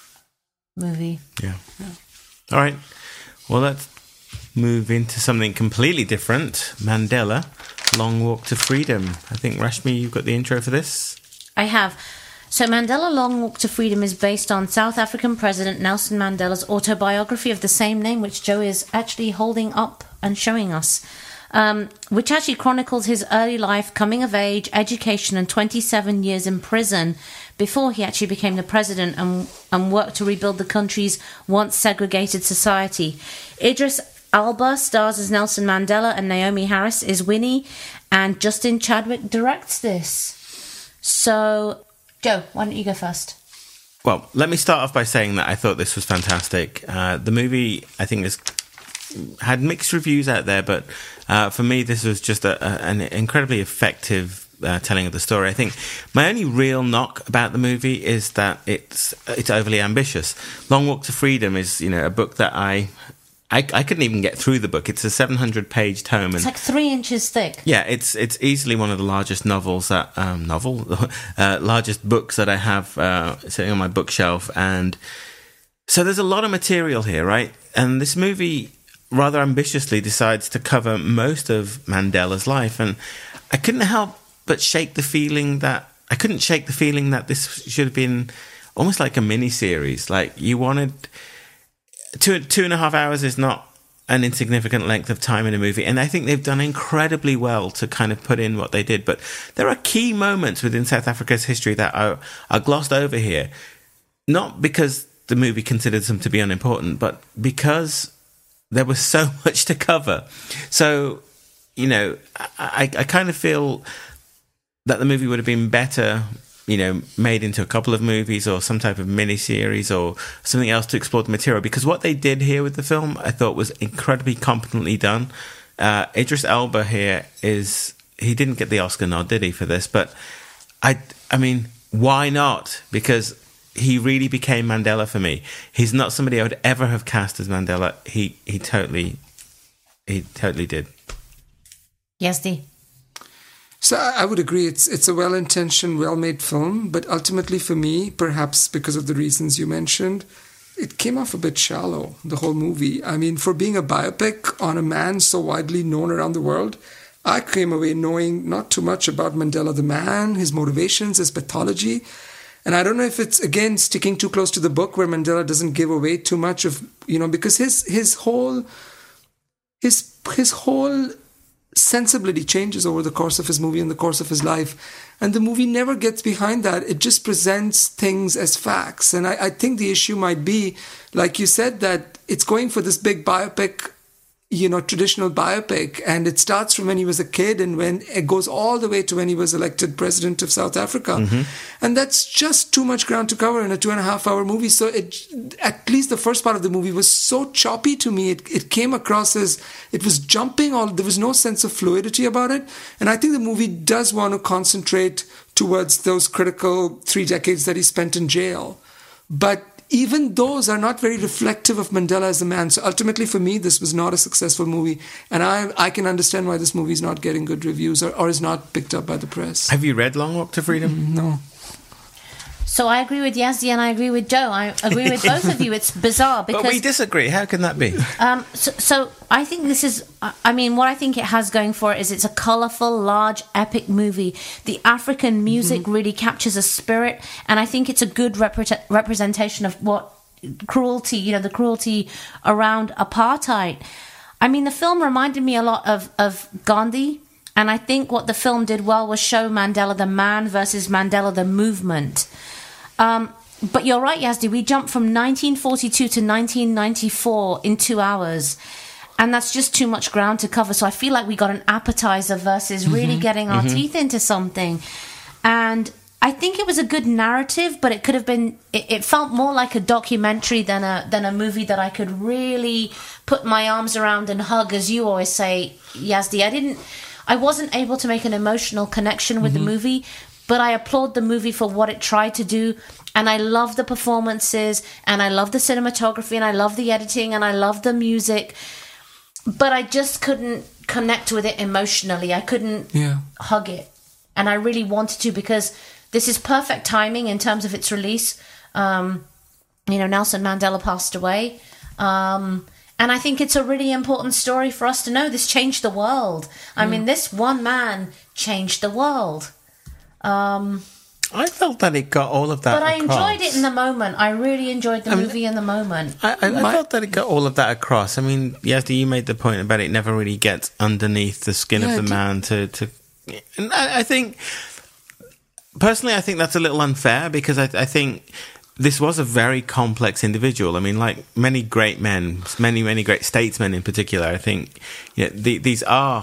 movie. Yeah. yeah. All right. Well, let's move into something completely different. Mandela, Long Walk to Freedom. I think, Rashmi, you've got the intro for this? I have. So Mandela Long Walk to Freedom is based on South African President Nelson Mandela's autobiography of the same name, which Joe is actually holding up and showing us, um, which actually chronicles his early life, coming of age, education, and twenty-seven years in prison before he actually became the president and, and worked to rebuild the country's once segregated society. Idris Elba stars as Nelson Mandela, and Naomi Harris is Winnie, and Justin Chadwick directs this. So, Joe, why don't you go first? Well, let me start off by saying that I thought this was fantastic. Uh, the movie, I think, has had mixed reviews out there, but uh, for me, this was just a, a, an incredibly effective uh, telling of the story. I think my only real knock about the movie is that it's it's overly ambitious. Long Walk to Freedom is, you know, a book that I... I, I couldn't even get through the book. It's a seven hundred page tome. And it's like three inches thick. Yeah, it's it's easily one of the largest novels that um, novel uh, largest books that I have uh, sitting on my bookshelf. And so there's a lot of material here, right? And this movie rather ambitiously decides to cover most of Mandela's life, and I couldn't help but shake the feeling that I couldn't shake the feeling that this should have been almost like a mini series. Like you wanted. Two two and a half hours is not an insignificant length of time in a movie, and I think they've done incredibly well to kind of put in what they did. But there are key moments within South Africa's history that are, are glossed over here, not because the movie considers them to be unimportant, but because there was so much to cover. So, you know, I, I kind of feel that the movie would have been better, you know, made into a couple of movies or some type of mini-series or something else to explore the material. Because what they did here with the film, I thought was incredibly competently done. Uh, Idris Elba here is... He didn't get the Oscar nod, did he, for this? But, I, I mean, why not? Because he really became Mandela for me. He's not somebody I would ever have cast as Mandela. He he totally... He totally did. Yes, Dee. So I would agree. It's it's a well-intentioned, well-made film, but ultimately for me, perhaps because of the reasons you mentioned, it came off a bit shallow, the whole movie. I mean, for being a biopic on a man so widely known around the world, I came away knowing not too much about Mandela the man, his motivations, his pathology. And I don't know if it's, again, sticking too close to the book where Mandela doesn't give away too much of, you know, because his his whole his his whole sensibility changes over the course of his movie and the course of his life, and the movie never gets behind that. It just presents things as facts, and I, I think the issue might be, like you said, that it's going for this big biopic, you know, traditional biopic, and it starts from when he was a kid and when it goes all the way to when he was elected president of South Africa. Mm-hmm. And that's just too much ground to cover in a two and a half hour movie. So it, at least the first part of the movie was so choppy to me. It, it came across as it was jumping all, there was no sense of fluidity about it. And I think the movie does want to concentrate towards those critical three decades that he spent in jail. But even those are not very reflective of Mandela as a man. So ultimately, for me, this was not a successful movie. And I I can understand why this movie is not getting good reviews or, or is not picked up by the press. Have you read Long Walk to Freedom? Mm, no. So I agree with Yazdi and I agree with Joe. I agree with both of you. It's bizarre because... But we disagree. How can that be? Um, so, so I think this is... I mean, what I think it has going for it is it's a colourful, large, epic movie. The African music mm-hmm. really captures a spirit, and I think it's a good repre- representation of what cruelty, you know, the cruelty around apartheid. I mean, the film reminded me a lot of, of Gandhi And I think what the film did well was show Mandela the man versus Mandela the movement. Um, but you're right, Yazdi, we jumped from nineteen forty-two to nineteen ninety-four in two hours. And that's just too much ground to cover. So I feel like we got an appetizer versus really mm-hmm. getting our mm-hmm. teeth into something. And I think it was a good narrative, but it could have been, it, it felt more like a documentary than a than a movie that I could really put my arms around and hug, as you always say, Yazdi. I didn't, I wasn't able to make an emotional connection with mm-hmm. the movie, but I applaud the movie for what it tried to do. And I love the performances, and I love the cinematography, and I love the editing, and I love the music. But I just couldn't connect with it emotionally. I couldn't yeah. hug it. And I really wanted to, because this is perfect timing in terms of its release. Um, you know, Nelson Mandela passed away. Um, and I think it's a really important story for us to know. This changed the world. I mm. mean, this one man changed the world. Um, I felt that it got all of that But I across. enjoyed it in the moment. I really enjoyed the I movie mean, in the moment. I, I, I felt that it got all of that across. I mean, Yazdi, you made the point about it never really gets underneath the skin yeah, of the man to... to and I, I think... Personally, I think that's a little unfair, because I, I think this was a very complex individual. I mean, like many great men, many, many great statesmen in particular, I think you know, the, these are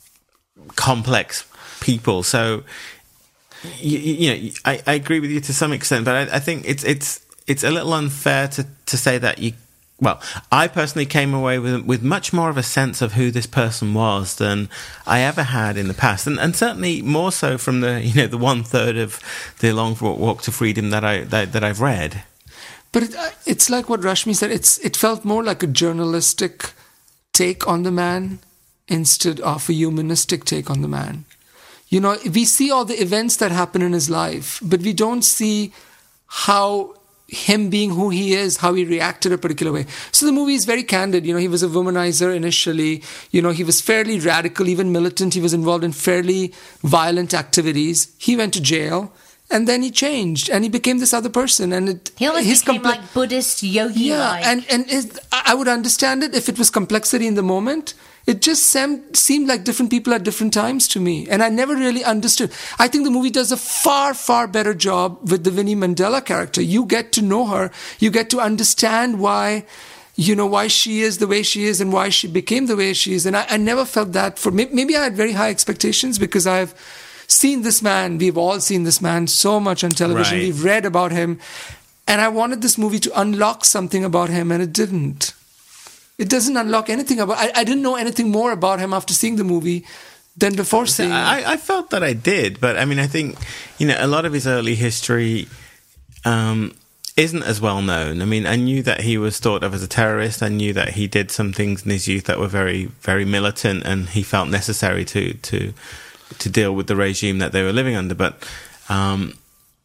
complex people. So, you, you know, I, I agree with you to some extent, but I, I think it's it's it's a little unfair to, to say that you... Well, I personally came away with with much more of a sense of who this person was than I ever had in the past, and, and certainly more so from the you know the one third of the Long Walk to Freedom that I that, that I've read. But it, it's like what Rashmi said. It's it felt more like a journalistic take on the man instead of a humanistic take on the man. You know, we see all the events that happen in his life, but we don't see how him being who he is, how he reacted a particular way. So the movie is very candid. You know, he was a womanizer initially. You know, he was fairly radical, even militant. He was involved in fairly violent activities. He went to jail, and then he changed, and he became this other person. And it, he almost his became compl- like Buddhist yogi. Yeah, and and his, I would understand it if it was complexity in the moment. It just sem- seemed like different people at different times to me. And I never really understood. I think the movie does a far, far better job with the Winnie Mandela character. You get to know her. You get to understand why, you know, why she is the way she is and why she became the way she is. And I, I never felt that for... Maybe I had very high expectations because I've seen this man. We've all seen this man so much on television. Right. We've read about him. And I wanted this movie to unlock something about him, and it didn't. It doesn't unlock anything about... I, I didn't know anything more about him after seeing the movie than before seeing it. I, I felt that I did, but I mean, I think, you know, a lot of his early history um, isn't as well known. I mean, I knew that he was thought of as a terrorist. I knew that he did some things in his youth that were very, very militant, and he felt necessary to to to deal with the regime that they were living under. But um,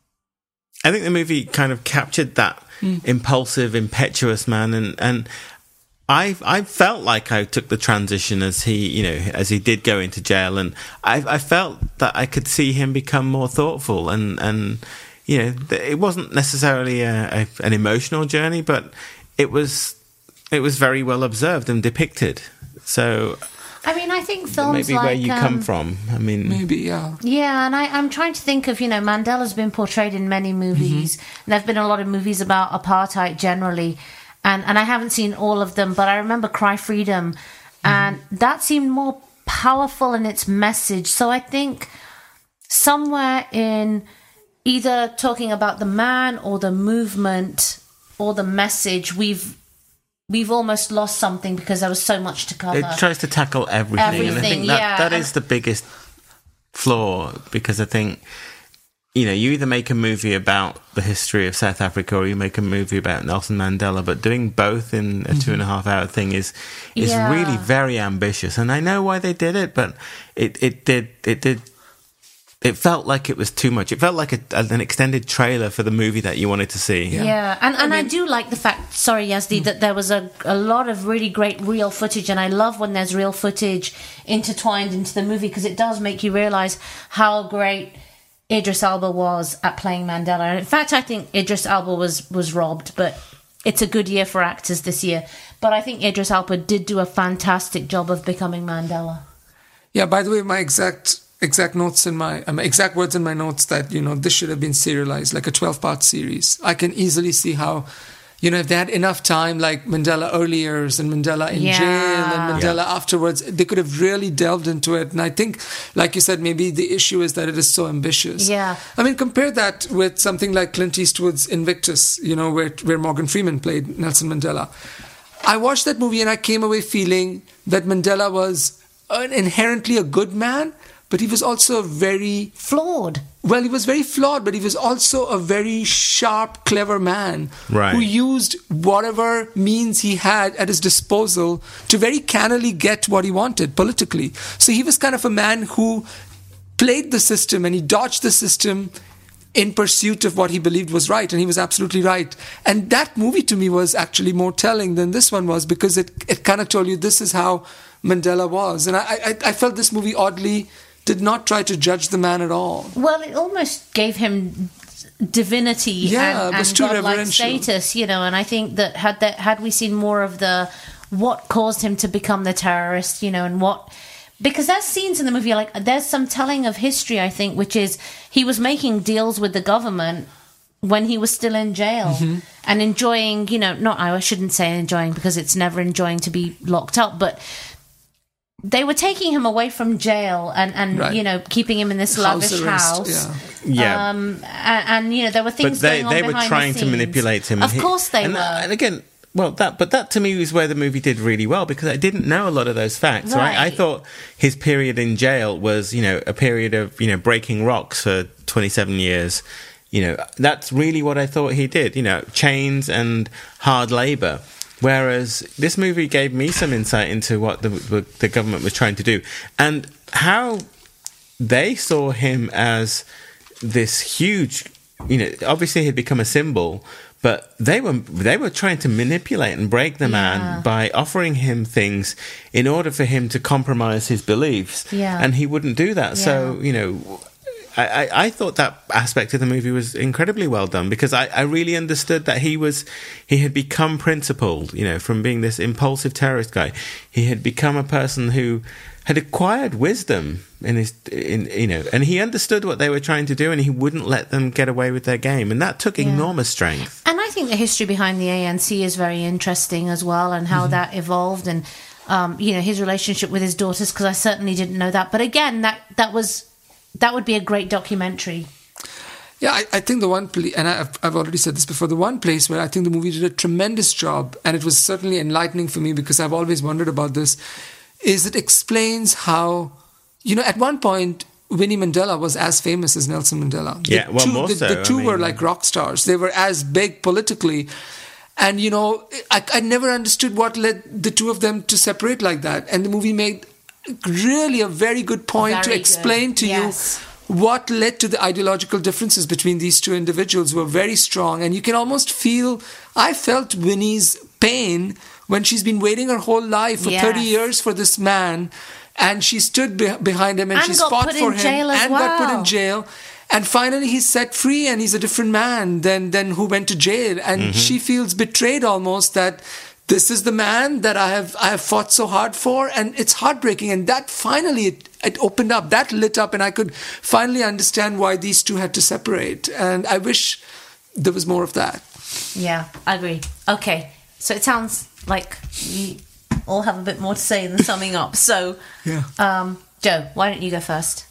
I think the movie kind of captured that mm. impulsive, impetuous man, and and I I felt like I took the transition as he, you know, as he did go into jail, and I I felt that I could see him become more thoughtful, and and you know, it wasn't necessarily a, a, an emotional journey, but it was it was very well observed and depicted. So I mean, I think films maybe like, where you um, come from. I mean, maybe yeah, yeah. And I, I'm trying to think of, you know, Mandela's been portrayed in many movies. Mm-hmm. And there've been a lot of movies about apartheid generally. And and I haven't seen all of them, but I remember Cry Freedom, and mm-hmm. that seemed more powerful in its message. So I think somewhere in either talking about the man or the movement or the message, we've we've almost lost something because there was so much to cover. It tries to tackle everything, everything and I think that, yeah. that is the biggest flaw, because I think, you know, you either make a movie about the history of South Africa or you make a movie about Nelson Mandela, but doing both in a two and a half hour thing is is yeah. really very ambitious. And I know why they did it, but it, it did it did it felt like it was too much. It felt like a, an extended trailer for the movie that you wanted to see. Yeah, yeah. and and I, I mean, mean, I do like the fact, sorry Yazdi, that there was a a lot of really great real footage, and I love when there's real footage intertwined into the movie, because it does make you realise how great Idris Elba was at playing Mandela. And in fact, I think Idris Elba was, was robbed, but it's a good year for actors this year. But I think Idris Elba did do a fantastic job of becoming Mandela. Yeah, by the way, my exact exact notes in my um, exact words in my notes that, you know, this should have been serialized, like a twelve-part series. I can easily see how, you know, if they had enough time, like Mandela early years and Mandela in Yeah. jail and Mandela Yeah. afterwards, they could have really delved into it. And I think, like you said, maybe the issue is that it is so ambitious. Yeah. I mean, compare that with something like Clint Eastwood's Invictus, you know, where, where Morgan Freeman played Nelson Mandela. I watched that movie and I came away feeling that Mandela was an inherently a good man, but he was also very Flawed. well, he was very flawed, but he was also a very sharp, clever man Right. who used whatever means he had at his disposal to very cannily get what he wanted politically. So he was kind of a man who played the system and he dodged the system in pursuit of what he believed was right, and he was absolutely right. And that movie to me was actually more telling than this one was, because it, it kind of told you this is how Mandela was. And I, I, I felt this movie oddly did not try to judge the man at all. Well, it almost gave him divinity Yeah, and, it was and too godlike reverential. status, you know. And I think that had that had we seen more of the what caused him to become the terrorist, you know, and what, because there's scenes in the movie, like there's some telling of history, I think, which is he was making deals with the government when he was still in jail Mm-hmm. and enjoying, you know, not I shouldn't say enjoying because it's never enjoying to be locked up, but they were taking him away from jail and, and Right. you know, keeping him in this House lavish arrest, house. yeah. Yeah. Um, and, and, you know, there were but things they, going on they were behind trying the to scenes. manipulate him. Of and he- course they and, were. And again, well, that but that to me was where the movie did really well, because I didn't know a lot of those facts. Right. I Right. thought his period in jail was, you know, a period of, you know, breaking rocks for twenty-seven years. You know, that's really what I thought he did. You know, chains and hard labor. Whereas this movie gave me some insight into what the, the the government was trying to do and how they saw him as this huge, you know, obviously he'd become a symbol, but they were they were trying to manipulate and break the man Yeah. by offering him things in order for him to compromise his beliefs. Yeah. And he wouldn't do that. So, Yeah. you know, I, I, I thought that aspect of the movie was incredibly well done, because I, I really understood that he was he had become principled, you know, from being this impulsive terrorist guy. He had become a person who had acquired wisdom in his in you know, and he understood what they were trying to do, and he wouldn't let them get away with their game, and that took Yeah. enormous strength. And I think the history behind the A N C is very interesting as well, and how that evolved, and um, you know, his relationship with his daughters, because I certainly didn't know that. But again, that that was that would be a great documentary. Yeah, I, I think the one place, and I've, I've already said this before, the one place where I think the movie did a tremendous job, and it was certainly enlightening for me because I've always wondered about this, is it explains how, you know, at one point, Winnie Mandela was as famous as Nelson Mandela. The Yeah, well, two, more the, so, the two I were mean- like rock stars. They were as big politically. And, you know, I, I never understood what led the two of them to separate like that. And the movie made really a very good point Very to good. explain to Yes. you what led to the ideological differences between these two individuals who were very strong. And you can almost feel, I felt Winnie's pain when she's been waiting her whole life for Yes. thirty years for this man, and she stood be- behind him and, And she's got fought put for in him jail as and got put well. in jail. And finally he's set free and he's a different man than, than who went to jail. And Mm-hmm. she feels betrayed almost, that this is the man that I have I have fought so hard for, and it's heartbreaking. And that finally it, it opened up, that lit up, and I could finally understand why these two had to separate. And I wish there was more of that. Yeah, I agree. Okay, so it sounds like you all have a bit more to say than summing up. So, Yeah. um, Joe, why don't you go first?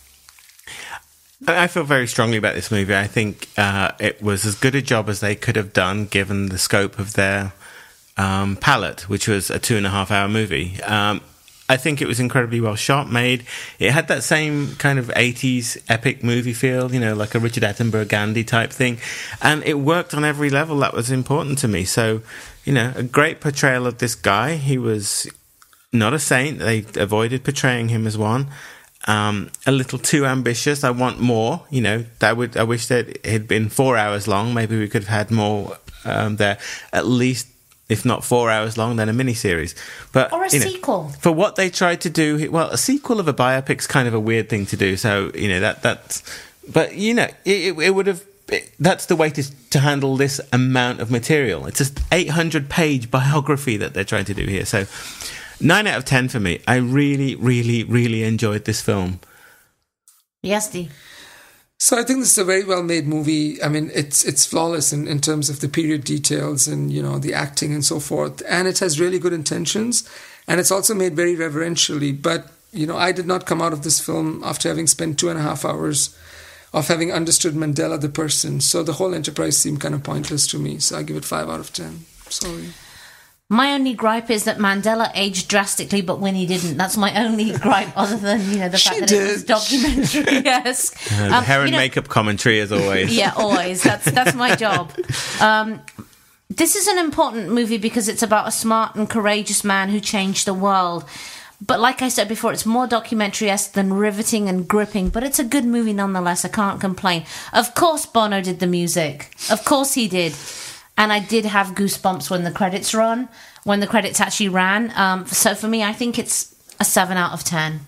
I I feel very strongly about this movie. I think uh, it was as good a job as they could have done given the scope of their um, palette, which was a two and a half hour movie. Um, I think it was incredibly well shot, made. It had that same kind of eighties epic movie feel, you know, like a Richard Attenborough Gandhi type thing. And it worked on every level that was important to me. So, you know, a great portrayal of this guy. He was not a saint. They avoided portraying him as one. Um, a little too ambitious. I want more. You know, that would. I wish that it had been four hours long. Maybe we could have had more um, there. At least, if not four hours long, then a miniseries. But Or a you know, sequel. for what they tried to do. Well, a sequel of a biopic's kind of a weird thing to do. So you know that that's. But you know, it, it, it would have. It, that's the way to to handle this amount of material. It's an eight hundred page biography that they're trying to do here. So. Nine out of ten for me. I really, really, really enjoyed this film. Yes, Dee. So I think this is a very well made movie. I mean, it's it's flawless in, in terms of the period details and, you know, the acting and so forth. And it has really good intentions. And it's also made very reverentially. But, you know, I did not come out of this film after having spent two and a half hours of having understood Mandela the person. So the whole enterprise seemed kind of pointless to me. So I give it five out of ten. Sorry. My only gripe is that Mandela aged drastically, but Winnie didn't. That's my only gripe, other than, you know, the She fact that did. it was documentary. Yes. Uh, the Um, hair and you know- makeup commentary, as always. Yeah, always. That's that's my job. Um, this is an important movie because it's about a smart and courageous man who changed the world. But like I said before, it's more documentary-esque than riveting and gripping, but it's a good movie nonetheless. I can't complain. Of course Bono did the music. Of course he did. And I did have goosebumps when the credits run, when the credits actually ran. Um, so for me, I think it's a seven out of ten.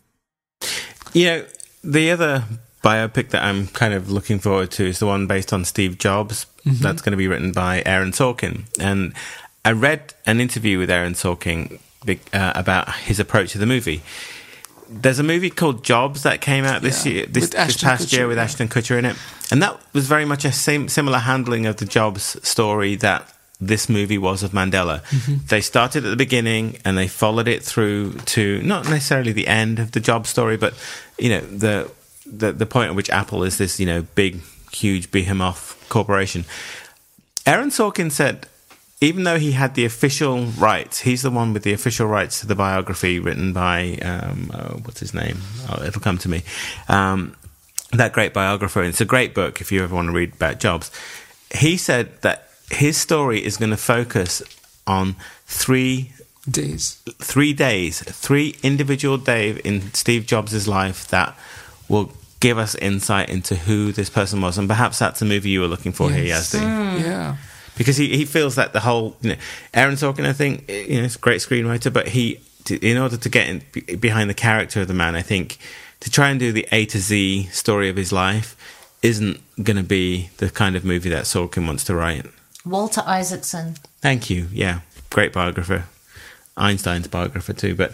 You know, the other biopic that I'm kind of looking forward to is the one based on Steve Jobs. Mm-hmm. That's going to be written by Aaron Sorkin. And I read an interview with Aaron Sorkin uh, about his approach to the movie. There's a movie called Jobs that came out this Yeah, year, this, with this Ashton past Kutcher, year with yeah. Ashton Kutcher in it, and that was very much a same similar handling of the Jobs story that this movie was of Mandela. Mm-hmm. They started at the beginning and they followed it through to not necessarily the end of the Jobs story, but you know the the the point at which Apple is this you know big, huge behemoth corporation. Aaron Sorkin said, even though he had the official rights, he's the one with the official rights to the biography written by, um, oh, what's his name? Oh, it'll come to me. Um, that great biographer. It's a great book if you ever want to read about Jobs. He said that his story is going to focus on three Days. three days, three individual days in Steve Jobs' life that will give us insight into who this person was. And perhaps that's a movie you were looking for Yes. here, Yazdi. Mm. Yeah. Because he, he feels that the whole, you know, Aaron Sorkin, I think, you know, is a great screenwriter, but he, to, in order to get in, be, behind the character of the man, I think to try and do the A to Z story of his life isn't going to be the kind of movie that Sorkin wants to write. Walter Isaacson. Thank you. Yeah, great biographer. Einstein's biographer too, but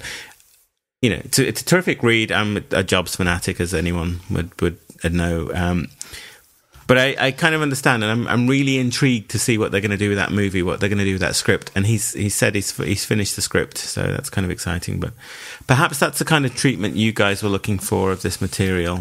you know, it's a, it's a terrific read. I'm a Jobs fanatic, as anyone would would know. Um, But I, I kind of understand, and I'm I'm really intrigued to see what they're going to do with that movie, what they're going to do with that script. And he's he said he's he's finished the script, so that's kind of exciting. But perhaps that's the kind of treatment you guys were looking for of this material.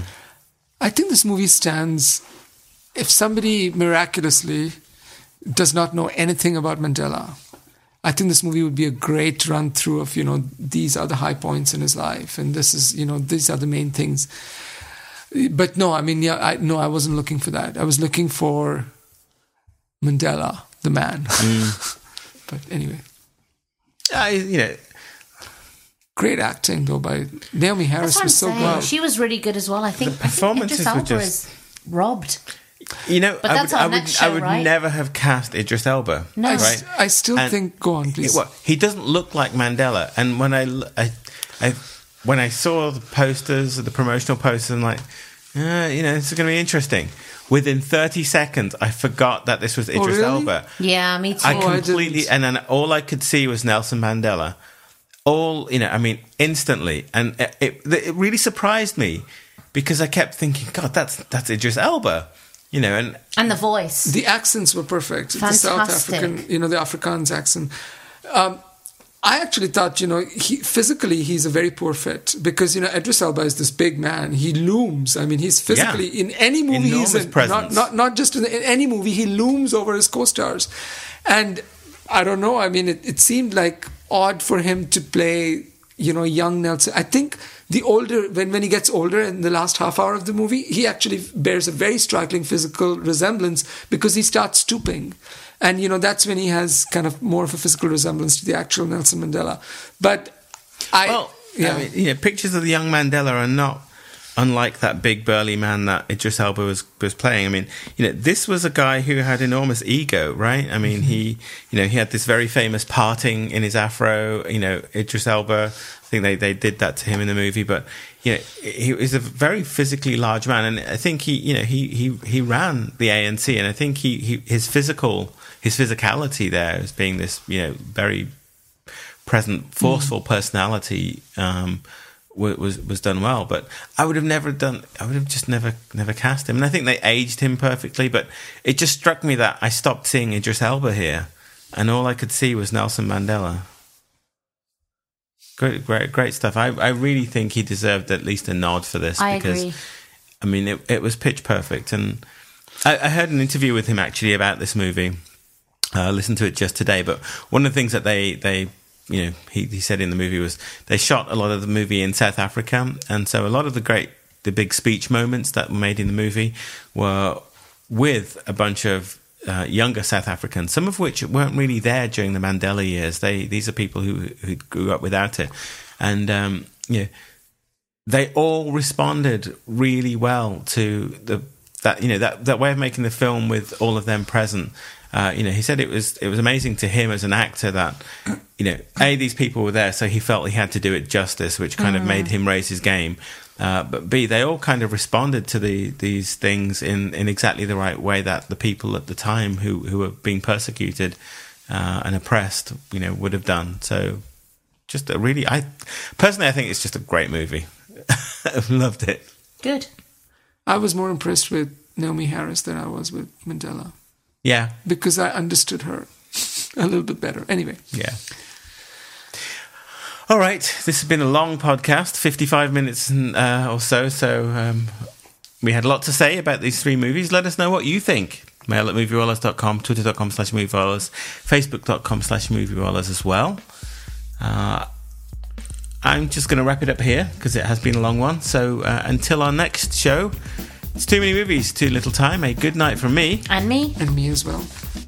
I think this movie stands. If somebody miraculously does not know anything about Mandela, I think this movie would be a great run through of, you know, these are the high points in his life, and this is, you know, these are the main things. But no, I mean, yeah, I, no, I wasn't looking for that. I was looking for Mandela, the man. Mm. But anyway, I, you know, great acting though by Naomi Harris That's what I'm was so saying. well. She was really good as well. I think The performances I think Idris were Elba just- is robbed. you know, But I that's would, our I would, next show, I would right? never have cast Idris Elba. No. I, Right. s- I still And think. Go on, please. It- well, he doesn't look like Mandela. And when I, l- I, I- when I saw the posters, the promotional posters, I'm like, uh, you know, this is going to be interesting. Within thirty seconds, I forgot that this was Idris really? Elba. Yeah, me too. I Oh, I completely, didn't. and then all I could see was Nelson Mandela. All, you know, I mean, instantly. And it, it, it really surprised me because I kept thinking, God, that's that's Idris Elba. You know, and and the voice. The accents were perfect. The South Fantastic. African, you know, the Afrikaans accent. Um, I actually thought, you know, he, physically he's a very poor fit because, you know, Idris Elba is this big man. He looms. I mean, he's physically Yeah. in any movie Enormous he's in. Not, presence. not not just in, in any movie, he looms over his co-stars. And I don't know. I mean, it, it seemed like odd for him to play, you know, young Nelson. I think the older, when, when he gets older in the last half hour of the movie, he actually bears a very striking physical resemblance because he starts stooping. And, you know, that's when he has kind of more of a physical resemblance to the actual Nelson Mandela. But I... well, yeah. I mean, you know, pictures of the young Mandela are not unlike that big burly man that Idris Elba was was playing. I mean, you know, this was a guy who had enormous ego, right? I mean, mm-hmm. he, you know, he had this very famous parting in his afro. You know, Idris Elba, I think they, they did that to him in the movie, but you know, he was a very physically large man, and I think he, you know, he he he ran the A N C, and I think he, he his physical his physicality there as being this, you know, very present, forceful mm. personality um, was was done well. But I would have never done. I would have just never never cast him. And I think they aged him perfectly. But it just struck me that I stopped seeing Idris Elba here, and all I could see was Nelson Mandela. Great, great, great stuff. I I really think he deserved at least a nod for this. I because, agree. I mean, it it was pitch perfect, and I, I heard an interview with him actually about this movie. I uh, listened to it just today, but one of the things that they they you know, he, he said in the movie was they shot a lot of the movie in South Africa, and so a lot of the great, the big speech moments that were made in the movie were with a bunch of uh, younger South Africans, some of which weren't really there during the Mandela years. They these are people who who grew up without it, and um, you know, they all responded really well to the that you know that that way of making the film with all of them present. Uh, you know, he said it was it was amazing to him as an actor that, you know, A, these people were there, so he felt he had to do it justice, which kind mm. of made him raise his game. Uh, but B, they all kind of responded to the these things in, in exactly the right way that the people at the time who, who were being persecuted uh, and oppressed, you know, would have done. So just a really, I personally, I think it's just a great movie. I've loved it. Good. I was more impressed with Naomi Harris than I was with Mandela. Yeah. Because I understood her a little bit better. Anyway. Yeah. All right. This has been a long podcast, fifty-five minutes uh, or so. So um, we had a lot to say about these three movies. Let us know what you think. Mail at movierollers dot com, twitter.com slash movierollers, facebook.com slash movierollers as well. Uh, I'm just going to wrap it up here because it has been a long one. So uh, until our next show, it's too many movies, too little time. A good night from me. And me. And me as well.